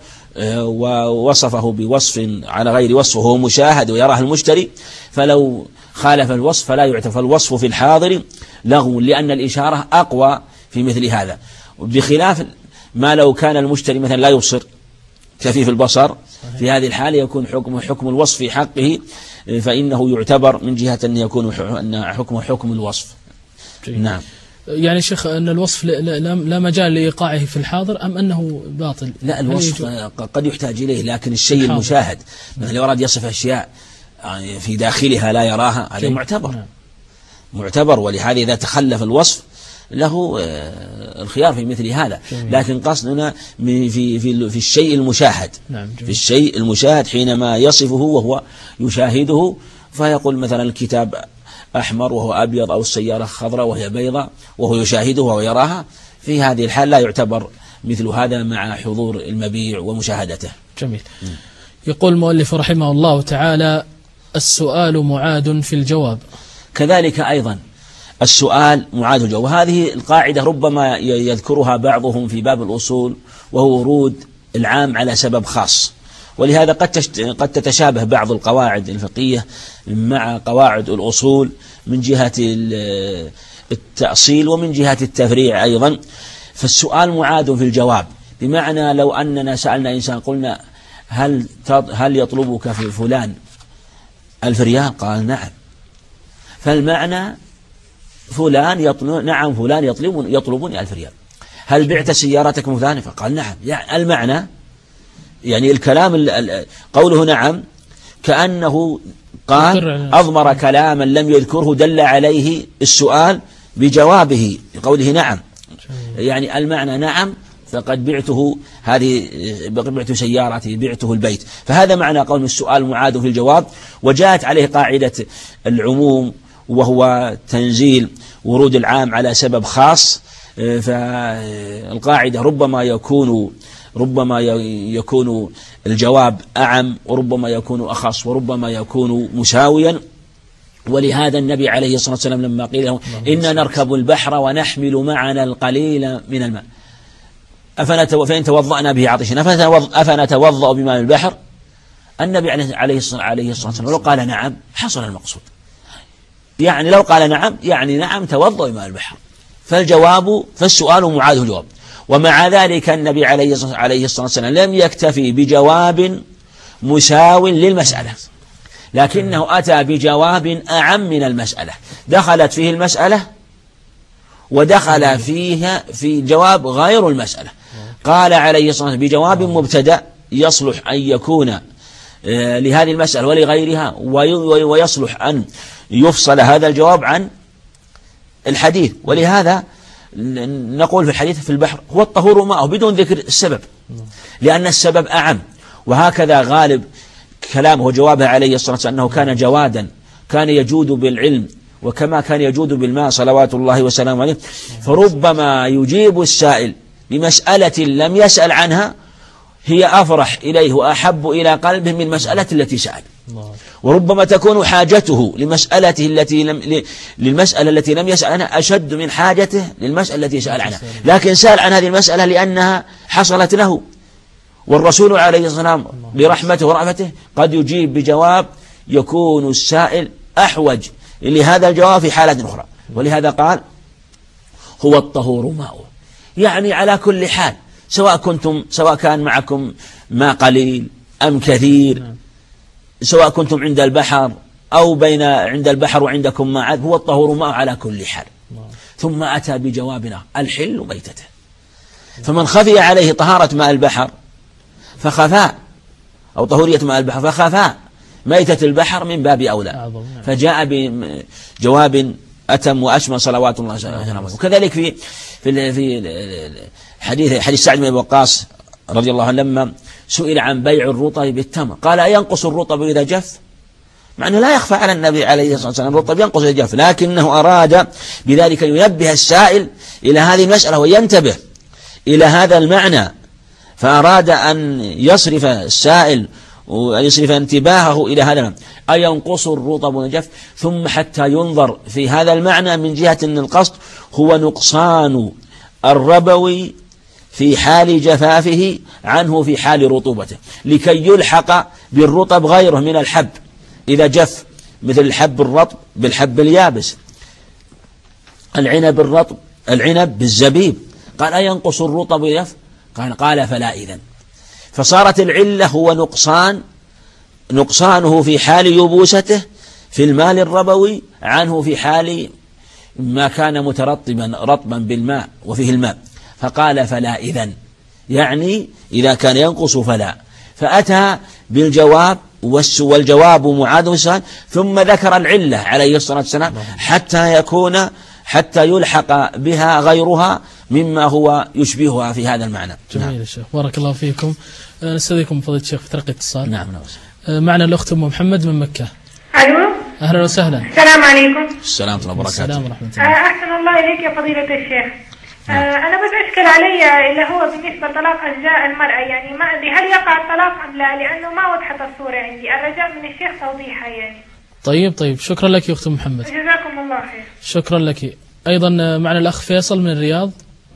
ووصفه بوصف على غير وصفه، هو مشاهد ويراه المشتري، فلو خالف الوصف فلا يعتبر. الوصف في الحاضر لغو لأن الإشارة أقوى في مثل هذا، بخلاف ما لو كان المشتري مثلا لا يبصر، كفيف البصر، في هذه الحالة يكون حكم الوصف في حقه، فإنه يعتبر من جهة أن يكون حكم الوصف. نعم. يعني شيخ أن الوصف لا مجال لإيقاعه في الحاضر، أم أنه باطل؟ لا، الوصف قد يحتاج إليه، لكن الشيء المشاهد مثلا لو أراد يصف أشياء في داخلها لا يراها، هذا معتبر. ولهذا إذا تخلف الوصف له الخيار في مثل هذا. لكن قصدنا في الشيء المشاهد. في الشيء المشاهد حينما يصفه وهو يشاهده، فيقول مثلا الكتاب أحمر وهو أبيض، أو السيارة خضراء وهي بيضاء وهو يشاهدها ويراها، في هذه الحال لا يعتبر مثل هذا مع حضور المبيع ومشاهدته. جميل. يقول المؤلف رحمه الله تعالى: السؤال معاد في الجواب. كذلك أيضا السؤال معاد في الجواب، وهذه القاعدة ربما يذكرها بعضهم في باب الأصول، وهو ورود العام على سبب خاص. ولهذا قد تتشابه بعض القواعد الفقهية مع قواعد الأصول من جهة التأصيل ومن جهة التفريع أيضا. فالسؤال معاد في الجواب، بمعنى لو أننا سألنا إنسان قلنا: هل يطلبك في فلان 1000 ريال؟ قال: نعم. فالمعنى فلان نعم فلان يطلبني 1000 ريال. هل بعت سيارتك من فلان؟ فقال: نعم. يعني المعنى، يعني الكلام قوله نعم كأنه قال أضمر كلاما لم يذكره دل عليه السؤال بجوابه بقوله نعم. يعني المعنى نعم، فقد بعته سيارتي، بعته البيت. فهذا معنى قول السؤال معاد في الجواب. وجاءت عليه قاعدة العموم، وهو تنزيل ورود العام على سبب خاص. فالقاعدة ربما يكون الجواب أعم، وربما يكون أخص، وربما يكون مساويا، ولهذا النبي عليه الصلاة والسلام لما قيل له إننا نركب البحر ونحمل معنا القليل من الماء فإن توضأنا به عطشنا أفنتوضأ بماء البحر، النبي عليه الصلاة والسلام لو قال نعم حصل المقصود، يعني لو قال نعم يعني نعم توضأ بماء البحر، فالسؤال معاده الجواب. ومع ذلك النبي عليه الصلاة والسلام لم يكتفي بجواب مساو للمسألة، لكنه أتى بجواب أعم من المسألة، دخلت فيه المسألة ودخل فيها في جواب غير المسألة. قال عليه الصلاة والسلام بجواب مبتدأ يصلح أن يكون لهذه المسألة ولغيرها، ويصلح أن يفصل هذا الجواب عن الحديث. ولهذا نقول في الحديث في البحر هو الطهور ماءه بدون ذكر السبب، لأن السبب أعم. وهكذا غالب كلامه وجوابه عليه الصلاة والسلام أنه كان جوادا، كان يجود بالعلم وكما كان يجود بالماء صلوات الله وسلامه عليه. فربما يجيب السائل بمسألة لم يسأل عنها هي أفرح إليه وأحب إلى قلبه من مسألة التي سأل، وربما تكون حاجته لمسألته للمسألة التي لم يسأل عنها أشد من حاجته للمسألة التي سأل عنها، لكن سأل عن هذه المسألة لأنها حصلت له. والرسول عليه الصلاة والسلام برحمته ورأفته قد يجيب بجواب يكون السائل أحوج لهذا الجواب في حالة أخرى. ولهذا قال هو الطهور ماؤه، يعني على كل حال سواء كان معكم ماء قليل أم كثير، سواء كنتم عند البحر أو عند البحر وعندكم ماء عذب، هو الطهور ماءه على كل حال. ثم أتى بجوابنا الحل ميتته، فمن خفي عليه طهارة ماء البحر فخفاء أو طهورية ماء البحر فخفاء ميتة البحر من باب أولى، فجاء بجواب أتم وأشمل صلوات الله وسلامه. وكذلك في حديث سعد بن وقاص رضي الله عنه لما سئل عن بيع الرطب بالتمر قال أينقص الرطب إذا جف؟ مع أنه لا يخفى على النبي عليه الصلاة والسلام الرطب ينقص إذا جف، لكنه أراد بذلك أن ينبه السائل إلى هذه المسألة وينتبه إلى هذا المعنى، فأراد أن يصرف السائل ويصرف انتباهه إلى هذا المعنى أينقص الرطب ونجف، ثم حتى ينظر في هذا المعنى من جهة أن القصد هو نقصان الربوي في حال جفافه عنه في حال رطوبته، لكي يلحق بالرطب غيره من الحب إذا جف، مثل الحب الرطب بالحب اليابس، العنب الرطب العنب بالزبيب. قال أينقص الرطب يف؟ قال فلا إذن. فصارت العلة هو نقصانه في حال يبوسته في المال الربوي عنه في حال ما كان رطبا بالماء وفيه الماء، فقال فلا إذن، يعني إذا كان ينقص فلا. فأتى بالجواب والجواب معاد السؤال، ثم ذكر العلة عليه الصلاة والسلام حتى يلحق بها غيرها مما هو يشبهها في هذا المعنى. جميل يا شيخ، بارك الله فيكم. نستأذنكم فضيلة الشيخ في تلقي اتصال. نعم. معنا الأخت أم محمد من مكة. ألو، أهلا وسهلا. السلام عليكم. السلام ورحمة الله وبركاته. السلام ورحمة الله. أحسن الله إليك يا فضيلة الشيخ. أنا بس أشكل علي اللي هو بالنسبة لطلاق أجزاء المرأة، يعني ما أدري هل يقع الطلاق أم لا، لأنه ما وضحت الصورة عندي، الرجاء من الشيخ توضيحها يعني. طيب شكرا لك يا أخت محمد. جزاكم الله خير. شكرا لك. أيضا معنا الأخ فيصل من الرياض.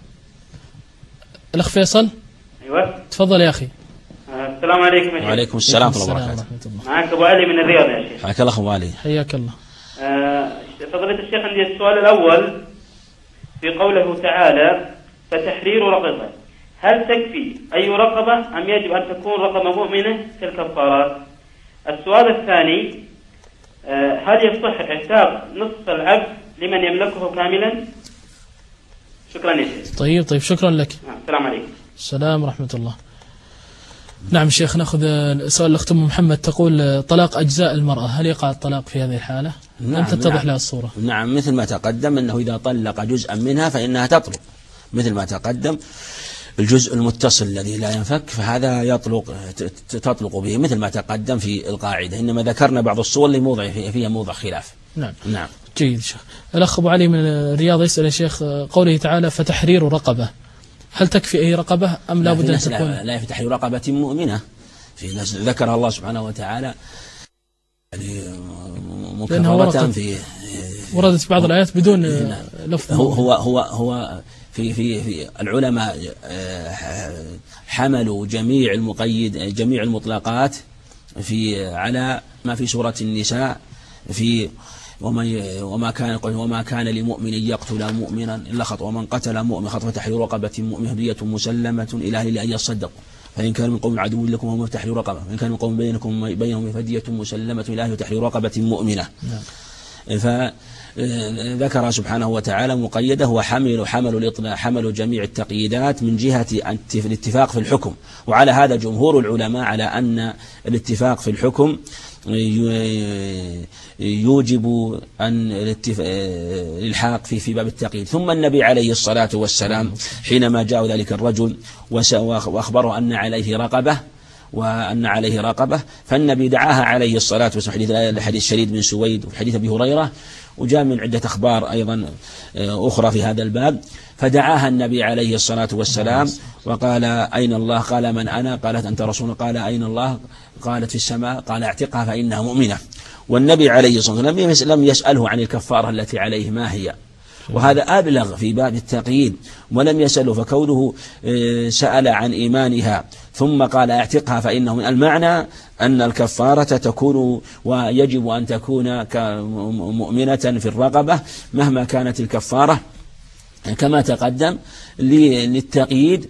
الأخ فيصل. أيوة. تفضل يا أخي. السلام عليكم يا شيخ. وعليكم السلام ورحمة الله وبركاته. معك أبو علي من الرياض يا شيخ. حياك الله أبو علي. حياك الله. فضيلة الشيخ عندي السؤال الأول في قوله تعالى فتحرير رقبة، هل تكفي أي رقبة أم يجب أن تكون رقبة مؤمنة في الكفارات؟ السؤال الثاني هل يصح اعتاق نصف العبد لمن يملكه كاملا؟ شكرا يا شيخ. طيب شكرا لك. السلام عليكم. السلام ورحمة الله. نعم شيخ، نأخذ سؤال الأخت أم محمد تقول طلاق أجزاء المرأة، هل يقع الطلاق في هذه الحالة؟ لم تتضح لها الصورة. نعم، مثل ما تقدم أنه إذا طلق جزءا منها فإنها تطلق، مثل ما تقدم الجزء المتصل الذي لا ينفك فهذا تطلق به مثل ما تقدم في القاعدة، إنما ذكرنا بعض الصور اللي فيها موضع خلاف. نعم. جيد شيخ. الأخ أبو علي من الرياض يسأل يا شيخ قوله تعالى فتحرير رقبة، هل تكفي أي رقبة أم لا بد أن تكون؟ لا، في تحرير رقبة مؤمنة، في ناس ذكرها الله سبحانه وتعالى يعني مكررة في وردت بعض الآيات بدون لفظ. هو في العلماء حملوا جميع المطلقات على ما في سورة النساء في وما كان لمؤمن يقتل مؤمنا إلا خطأ ومن قتل مؤمنا خطأ فتحرير رقبة مؤمنة هدية مسلمة إلى أهله أن يصدقوا فإن كان من قوم عدو لكم وهم تحرير رقبة وإن كان من قوم بينهم فدية مسلمة إلى أهله تحرير رقبة مؤمنة. فذكر سبحانه وتعالى مقيده وحملوا جميع التقييدات من جهة الاتفاق في الحكم. وعلى هذا جمهور العلماء على أن الاتفاق في الحكم يوجب أن الإلحاق في باب التقييد. ثم النبي عليه الصلاة والسلام حينما جاء ذلك الرجل وأخبره أن عليه رقبة فالنبي دعاها عليه الصلاة والسلام، حديث شريد بن سويد وفي حديث أبي هريرة، وجاء من عدة أخبار أيضا أخرى في هذا الباب. فدعاها النبي عليه الصلاة والسلام وقال أين الله؟ قال من أنا؟ قالت أنت رسول. قال أين الله؟ قالت في السماء. قال اعتقها فإنها مؤمنة. والنبي عليه الصلاة والسلام لم يسأله عن الكفارة التي عليه ما هي، وهذا أبلغ في باب التقييد، ولم يسأله. فكونه سأل عن إيمانها ثم قال اعتقها فإنه من المعنى أن الكفارة تكون ويجب أن تكون مؤمنة في الرقبة مهما كانت الكفارة كما تقدم للتقييد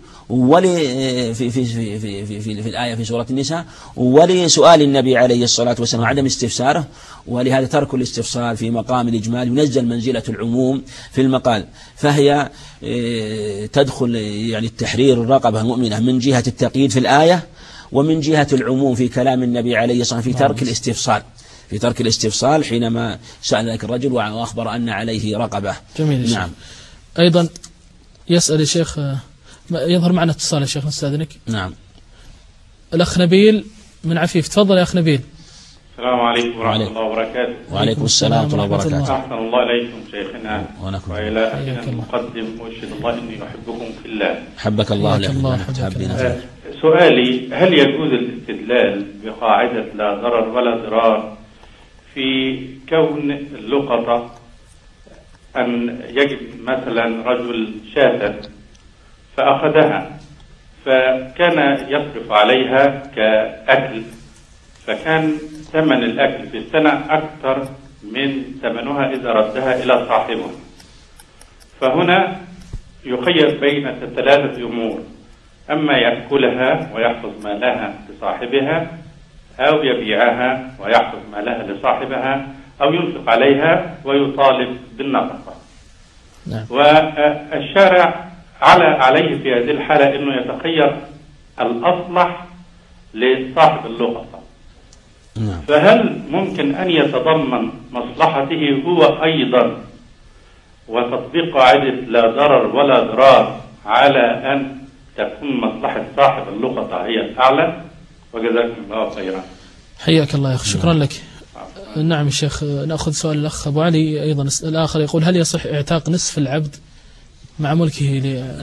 في الآية في سورة النساء، ولسؤال النبي عليه الصلاة والسلام عدم استفساره، ولهذا ترك الاستفسار في مقام الإجمال ينزل منزلة العموم في المقال. فهي تدخل يعني التحرير الرقبة المؤمنة من جهة التقييد في الآية ومن جهة العموم في كلام النبي عليه الصلاة والسلام في ترك الاستفصال حينما سأل ذلك الرجل وأخبر أن عليه رقبة. جميل. نعم. أيضا يسأل الشيخ، يظهر معنا اتصال يا شيخ نستأذنك. نعم. الأخ نبيل من عفيف، تفضل يا أخ نبيل. السلام عليكم ورحمة الله وبركاته. وعليكم السلام ورحمة الله وبركاته. أحسن الله إليكم شيخنا وإلى أخينا المقدم، وأشهد الله إني أحبكم في الله. حبك الله لك. سؤالي: هل يجوز الاستدلال بقاعدة لا ضرر ولا ضرار في كون اللقطة أن يجد مثلا رجل شاة فأخذها فكان يصرف عليها كأكل، فكان ثمن الأكل في السنة أكثر من ثمنها إذا ردها إلى صاحبها، فهنا يخير بين ثلاثة أمور: أما يأكلها ويحفظ مالها لصاحبها، أو يبيعها ويحفظ مالها لصاحبها، أو ينفق عليها ويطالب بالنفقة. نعم. والشارع عليه في هذه الحالة أنه يتخير الأصلح لصاحب اللقطة. نعم. فهل ممكن أن يتضمن مصلحته هو أيضا وتطبيق قاعدة لا ضرر ولا ضرار على أن تكون مصلحة صاحب اللقطة هي الأعلى؟ وجزاكم الله خيرا. حياك الله يا أخي، شكرا لك. نعم الشيخ، نأخذ سؤال الأخ أبو علي أيضا. الآخر يقول: هل يصح اعتاق نصف العبد مع ملكه؟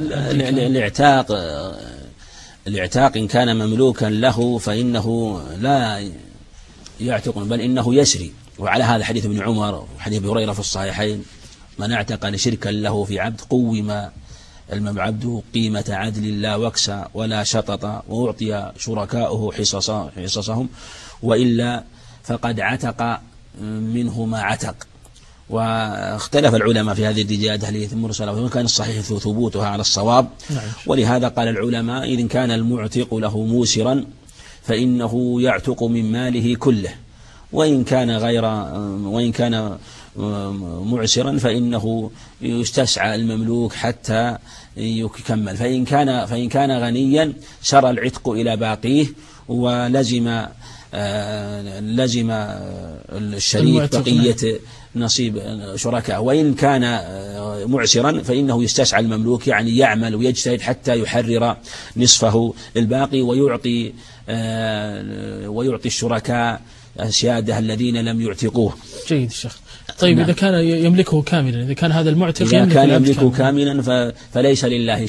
الاعتاق إن كان مملوكا له فإنه لا يعتق، بل إنه يسري. وعلى هذا حديث ابن عمر وحديث أبي هريرة في الصحيحين: من اعتق شركا له في عبد قوم العبد قيمة عدل لا وكس ولا شطط، وأعطي شركاؤه حصصهم، وإلا فقد عتق منه ما عتق. واختلف العلماء في هذه الدجاجة هل هي مرسلة، وكان الصحيح ثبوتها على الصواب. ولهذا قال العلماء: إذا كان المعتق له موسرا فإنه يعتق من ماله كله، وإن كان معسرا فإنه يستسعى المملوك حتى يكمل. فإن كان غنيا سرى العتق إلى باقيه ولزم الشريك بقية نصيب شركاء. وإن كان معسرا فإنه يستسعى المملوك، يعني يعمل ويجتهد حتى يحرر نصفه الباقي ويعطي الشركاء السيادة الذين لم يعتقوه. جيد الشيخ. طيب نعم. إذا كان يملكه كاملا، إذا كان هذا المعتق يملكه كاملا فليس لله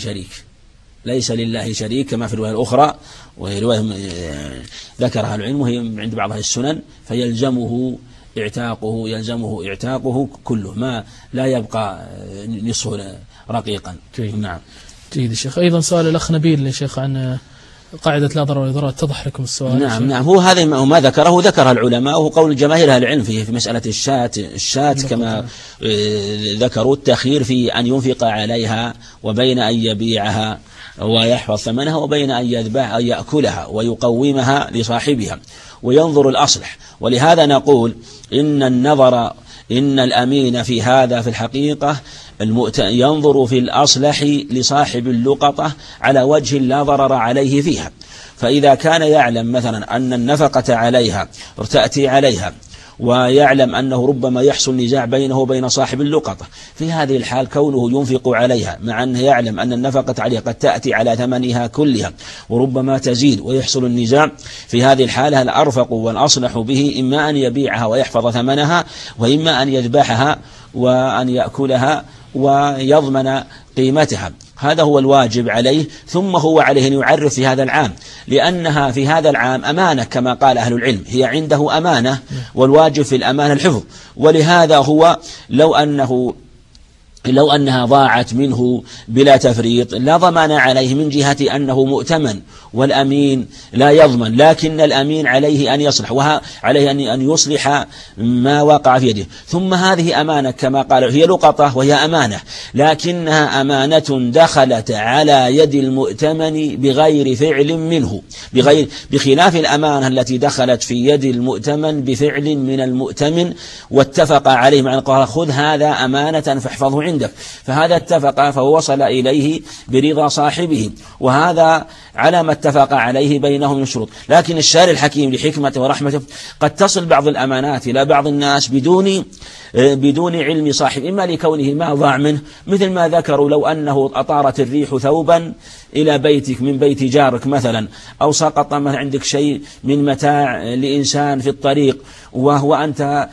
شريك كما في الرواية الأخرى، وهي رواية ذكرها العلم وهي عند بعض السنن: فيلزمه اعتاقه، يلزمه اعتاقه كله، ما لا يبقى نصفه رقيقا. نعم. جيد الشيخ. أيضا سؤال الأخ نبيل يا شيخ عن قاعدة لا ضرر ولا ضرار، اتضح لكم السؤال؟ نعم هو هذا ما ذكرها العلماء، وهو قول الجماهير أهل العلم في مسألة الشاة كما ذكروا التخيير في أن ينفق عليها وبين أن يبيعها ويحفظ ثمنها وبين أن يذبح أن يأكلها ويقومها لصاحبها وينظر الأصلح. ولهذا نقول إن الأمين في هذا في الحقيقة ينظر في الأصلح لصاحب اللقطة على وجه لا ضرر عليه فيها. فإذا كان يعلم مثلا أن النفقة عليها تأتي عليها ويعلم أنه ربما يحصل نزاع بينه وبين صاحب اللقطة، في هذه الحال كونه ينفق عليها مع أنه يعلم أن النفقة عليها قد تأتي على ثمنها كلها وربما تزيد ويحصل النزاع، في هذه الحالة الأرفق والأصلح به إما أن يبيعها ويحفظ ثمنها، وإما أن يذبحها وأن يأكلها ويضمن قيمتها. هذا هو الواجب عليه. ثم هو عليه أن يعرف في هذا العام، لأنها في هذا العام أمانة كما قال أهل العلم، هي عنده أمانة والواجب في الأمانة الحفظ. ولهذا هو لو أنها ضاعت منه بلا تفريط لا ضمان عليه من جهة أنه مؤتمن والأمين لا يضمن، لكن الأمين عليه أن يصلح، وعليه أن يصلح ما وقع في يده. ثم هذه أمانة كما قال، هي لقطة وهي أمانة، لكنها أمانة دخلت على يد المؤتمن بغير فعل منه، بخلاف الأمانة التي دخلت في يد المؤتمن بفعل من المؤتمن واتفق عليه، مع قال خذ هذا أمانة فاحفظه عندك، فهذا اتفق فهو وصل إليه برضا صاحبه، وهذا على ما اتفق عليه بينهم من الشروط. لكن الشارع الحكيم لحكمته ورحمته قد تصل بعض الأمانات إلى بعض الناس بدون علم صاحب، إما لكونه ما ضاع منه، مثل ما ذكروا لو أنه أطارت الريح ثوبا إلى بيتك من بيت جارك مثلا، أو سقط مثلا عندك شيء من متاع لإنسان في الطريق وهو أنت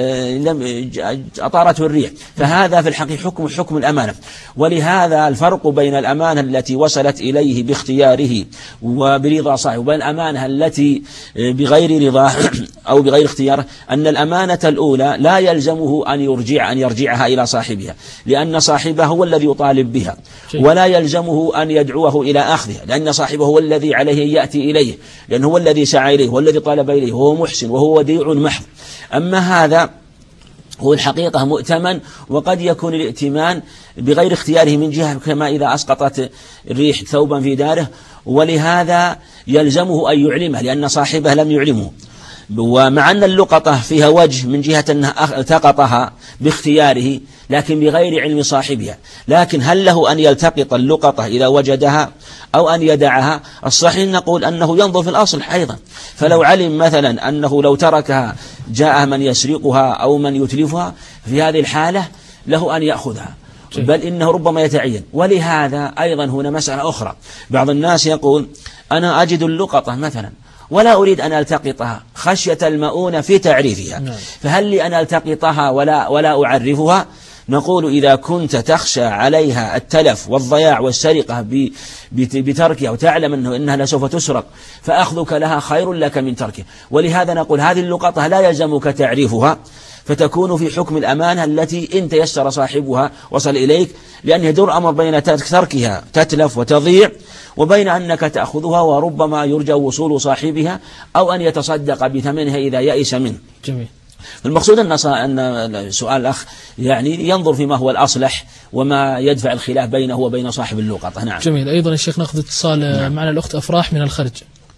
أطارته الريح، فهذا في الحقيقة حكم الأمانة. ولهذا الفرق بين الأمانة التي وصلت إليه باختياره وبرضا صاحبه وبين الأمانة التي بغير رضاه أو بغير اختياره، أن الأمانة الأولى لا يلزمه أن يرجعها إلى صاحبها، لأن صاحبه هو الذي يطالب بها، ولا يلزمه أن يدعوه إلى أخذها، لأن صاحبه هو الذي عليه أن يأتي إليه، لأنه هو الذي سعى إليه هو الذي طالب إليه وهو محسن وهو وديع محض. أما هذا هو الحقيقة مؤتمن، وقد يكون الائتمان بغير اختياره من جهة، كما إذا أسقطت الريح ثوبا في داره، ولهذا يلزمه أن يعلمه لأن صاحبه لم يعلمه. ومع أن اللقطة فيها وجه من جهة أنها التقطها باختياره لكن بغير علم صاحبها، لكن هل له أن يلتقط اللقطة إذا وجدها أو أن يدعها؟ الصحيح نقول أنه ينظر في الأصل أيضا، فلو علم مثلا أنه لو تركها جاء من يسرقها أو من يتلفها، في هذه الحالة له أن يأخذها، بل إنه ربما يتعين. ولهذا أيضا هنا مسألة أخرى، بعض الناس يقول أنا أجد اللقطة مثلا ولا أريد أن ألتقطها خشية المؤونة في تعريفها، فهل لي أن ألتقطها ولا أعرفها؟ نقول إذا كنت تخشى عليها التلف والضياع والسرقة بتركها وتعلم أنها لسوف تسرق، فأخذك لها خير لك من تركها. ولهذا نقول هذه اللقطة لا يلزمك تعريفها، فتكون في حكم الأمانة التي إن تيسر صاحبها وصل إليك، لأن يدور أمر بين تركها تتلف وتضيع وبين أنك تأخذها وربما يرجى وصول صاحبها أو أن يتصدق بثمنها إذا يئس منه. جميل. المقصود أن سؤال الأخ يعني ينظر فيما هو الأصلح وما يدفع الخلاف بينه وبين صاحب اللقطة. نعم. جميل. أيضا الشيخ نأخذ اتصال. نعم. معنا الأخت أفراح من الخرج.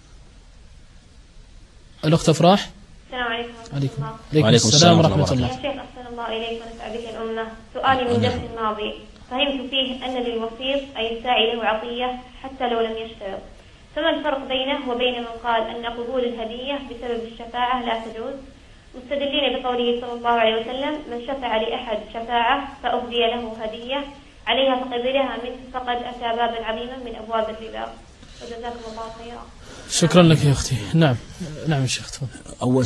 الأخت أفراح. السلام عليكم. عليكم السلام ورحمة الله. يا شيخ أحسن الله إليك ونفع بك الأمة. سؤالي من درس الماضي، فهمت فيه أن للوسيط أي الساعي له عطية حتى لو لم يشترط، فما الفرق بينه وبين من قال أن قبول الهدية بسبب الشفاعة لا تجوز، مستدلين بقوله صلى الله عليه وسلم من شفع لأحد شفاعة فأهدي له هدية عليها فقبلها منه فقد أتى بابا عظيما من أبواب الربا، وجزاكم الله خيرا. شكرا لك يا أختي. نعم الشيخ. أول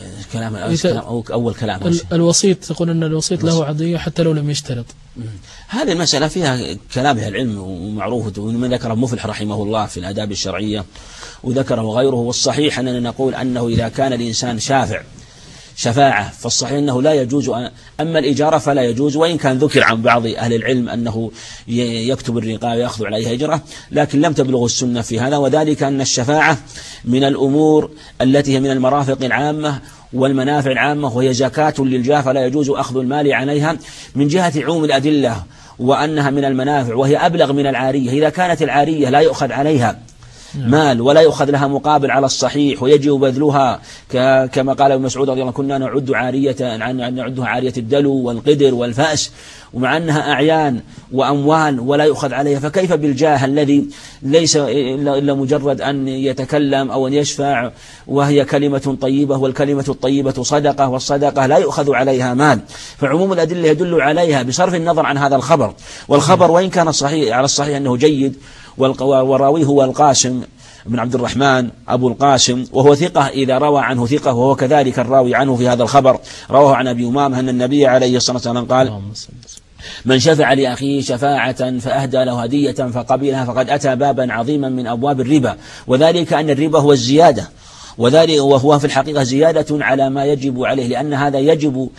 كلام الوسيط، تقول أن الوسيط له عطية حتى لو لم يشترط. هذه المسألة فيها كلام أهل العلم ومعروف، ومن ذكره مفلح رحمه الله في الآداب الشرعية وذكره غيره. والصحيح أننا نقول أنه إذا كان الإنسان شفاعة، فالصحيح أنه لا يجوز. أما الإجارة فلا يجوز، وإن كان ذكر عن بعض أهل العلم أنه يكتب الرقاب ويأخذ عليها أجرة، لكن لم تبلغ السنة في هذا. وذلك أن الشفاعة من الأمور التي هي من المرافق العامة والمنافع العامة، وهي زكاة للجاه، فلا يجوز أخذ المال عليها من جهة عموم الأدلة، وأنها من المنافع وهي أبلغ من العارية. إذا كانت العارية لا يؤخذ عليها مال ولا يؤخذ لها مقابل على الصحيح ويجب بذلها، كما قال ابن مسعود رضي الله عنه: كنا نعدها عارية الدلو والقدر والفأس، ومع أنها أعيان وأموال ولا يؤخذ عليها، فكيف بالجاه الذي ليس إلا مجرد أن يتكلم أو أن يشفع، وهي كلمة طيبة، والكلمة الطيبة صدقة، والصدقة لا يؤخذ عليها مال. فعموم الأدلة يدل عليها بصرف النظر عن هذا الخبر. والخبر وإن كان صحيح على الصحيح أنه جيد، وراويه هو القاسم بن عبد الرحمن أبو القاسم، وهو ثقة إذا روى عنه ثقة، وهو كذلك الراوي عنه في هذا الخبر. رواه عن أبي أمامة أن النبي عليه الصلاة والسلام قال: من شفع لأخيه شفاعة فأهدى له هدية فقبلها فقد أتى بابا عظيما من أبواب الربا. وذلك أن الربا هو الزيادة، وهو في الحقيقة زيادة على ما يجب عليه، لأن هذا يجب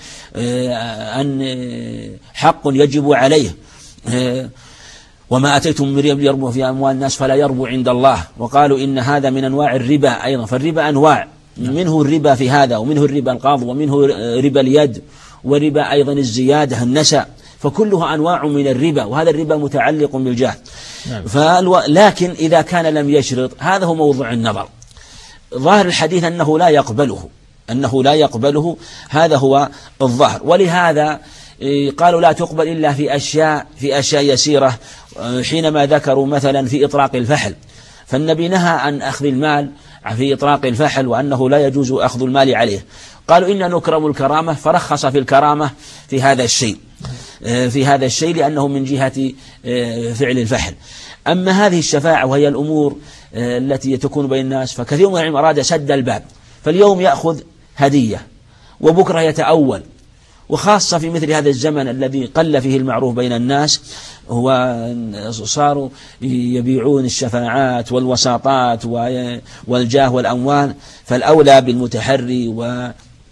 أن حق يجب عليه. وما أتيتم من ربا يربو في أموال الناس فلا يربو عند الله. وقالوا إن هذا من أنواع الربا أيضا، فالربا أنواع، منه الربا في هذا، ومنه الربا القاض، ومنه ربا اليد، وربا أيضا الزيادة النسأ، فكلها أنواع من الربا، وهذا الربا متعلق بالجاه. لكن إذا كان لم يشرط، هذا هو موضوع النظر. ظاهر الحديث أنه لا يقبله، هذا هو الظاهر. ولهذا قالوا لا تقبل إلا في أشياء يسيرة، حينما ذكروا مثلا في إطراق الفحل، فالنبي نهى عن أخذ المال في إطراق الفحل، وأنه لا يجوز أخذ المال عليه. قالوا إن نكرم الكرامة، فرخص في الكرامة في هذا الشيء لأنه من جهة فعل الفحل. أما هذه الشفاعة وهي الأمور التي تكون بين الناس، فكثير من العلم أراد سد الباب، فاليوم يأخذ هدية وبكرة يتأول، وخاصة في مثل هذا الزمن الذي قل فيه المعروف بين الناس، صاروا يبيعون الشفاعات والوساطات والجاه والأموال. فالأولى بالمتحري ومن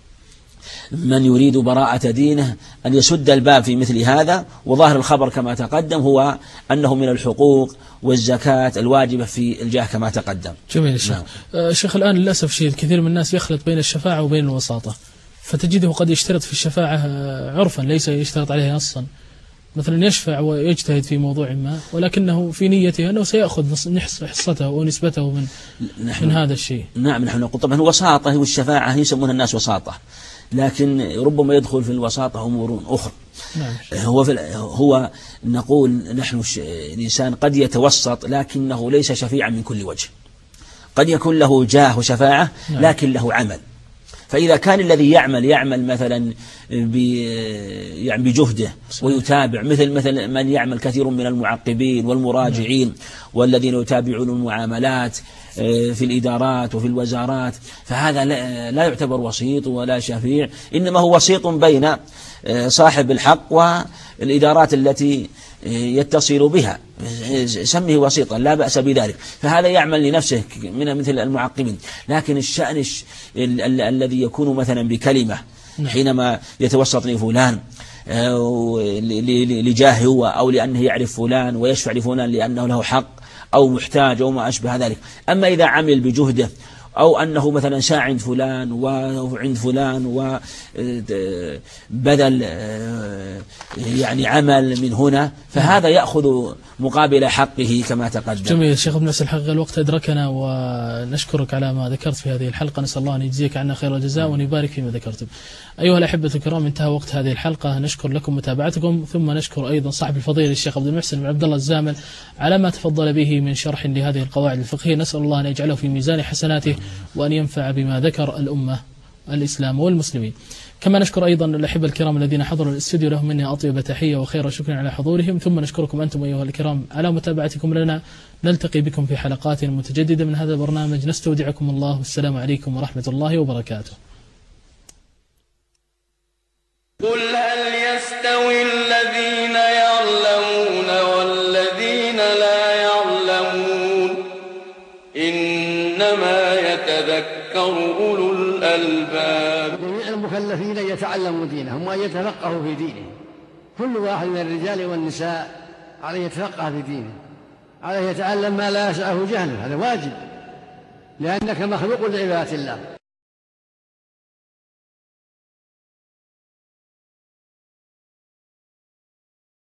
يريد براءة دينه أن يسد الباب في مثل هذا. وظاهر الخبر كما تقدم هو أنه من الحقوق والزكاة الواجبة في الجاه كما تقدم. جميل الشيخ. الشيخ الآن للأسف شيء كثير من الناس يخلط بين الشفاعة وبين الوساطة، فتجده قد يشترط في الشفاعة عرفا ليس يشترط عليه نصا، مثلا يشفع ويجتهد في موضوع ما، ولكنه في نيته أنه سيأخذ حصته ونسبته من هذا الشيء. نعم، نحن نقول طبعا الوساطة والشفاعة يسمونها الناس وساطة، لكن ربما يدخل في الوساطة أمور أخرى. نعم. هو نقول نحن الإنسان قد يتوسط، لكنه ليس شفيعا من كل وجه. قد يكون له جاه وشفاعة لكن له عمل. فإذا كان الذي يعمل مثلا بجهده ويتابع، مثل من يعمل كثير من المعقبين والمراجعين والذين يتابعون المعاملات في الإدارات وفي الوزارات، فهذا لا يعتبر وسيط ولا شفيع، إنما هو وسيط بين صاحب الحق والإدارات التي يتصل بها، سميه وسيطا لا بأس بذلك. فهذا يعمل لنفسه مثل المعقبين. لكن الشأن الذي يكون مثلا بكلمة حينما يتوسط لفلان لجاهه هو، أو لأنه يعرف فلان ويشفع لفلان لأنه له حق أو محتاج أو ما أشبه ذلك. أما إذا عمل بجهده، أو أنه مثلا ساعد فلان وعند فلان وبذل يعني عمل من هنا، فهذا يأخذ مقابل حقه كما تقدم. جميل شيخ ابن الحق، الوقت أدركنا، ونشكرك على ما ذكرت في هذه الحلقة. نسأل الله أن يجزيك عنا خير الجزاء وأن يبارك فيما ذكرتم. أيها الأحبة الكرام، انتهى وقت هذه الحلقة. نشكر لكم متابعتكم، ثم نشكر أيضا صاحب الفضيلة الشيخ عبد المحسن بن عبد الله الزامل على ما تفضل به من شرح لهذه القواعد الفقهية. نسأل الله أن يجعله في ميزان حسناته وأن ينفع بما ذكر الأمة الإسلام والمسلمين. كما نشكر أيضا الأحبة الكرام الذين حضروا الاستوديو، لهم مني أطيب تحية وخير وشكر على حضورهم. ثم نشكركم أنتم أيها الكرام على متابعتكم لنا. نلتقي بكم في حلقات متجددة من هذا البرنامج. نستودعكم الله، والسلام عليكم ورحمة الله وبركاته. قل هل يستوي الذين يعلمون والذين لا يعلمون؟ إنما يتذكر أولو الألباب. المكلفين أن يتعلموا دينهم وأن يتفقهوا في دينهم. كل واحد من الرجال والنساء عليه يتفقه في دينه، عليه يتعلم ما لا يسعه جهله، هذا واجب، لأنك مخلوق لعبادة الله.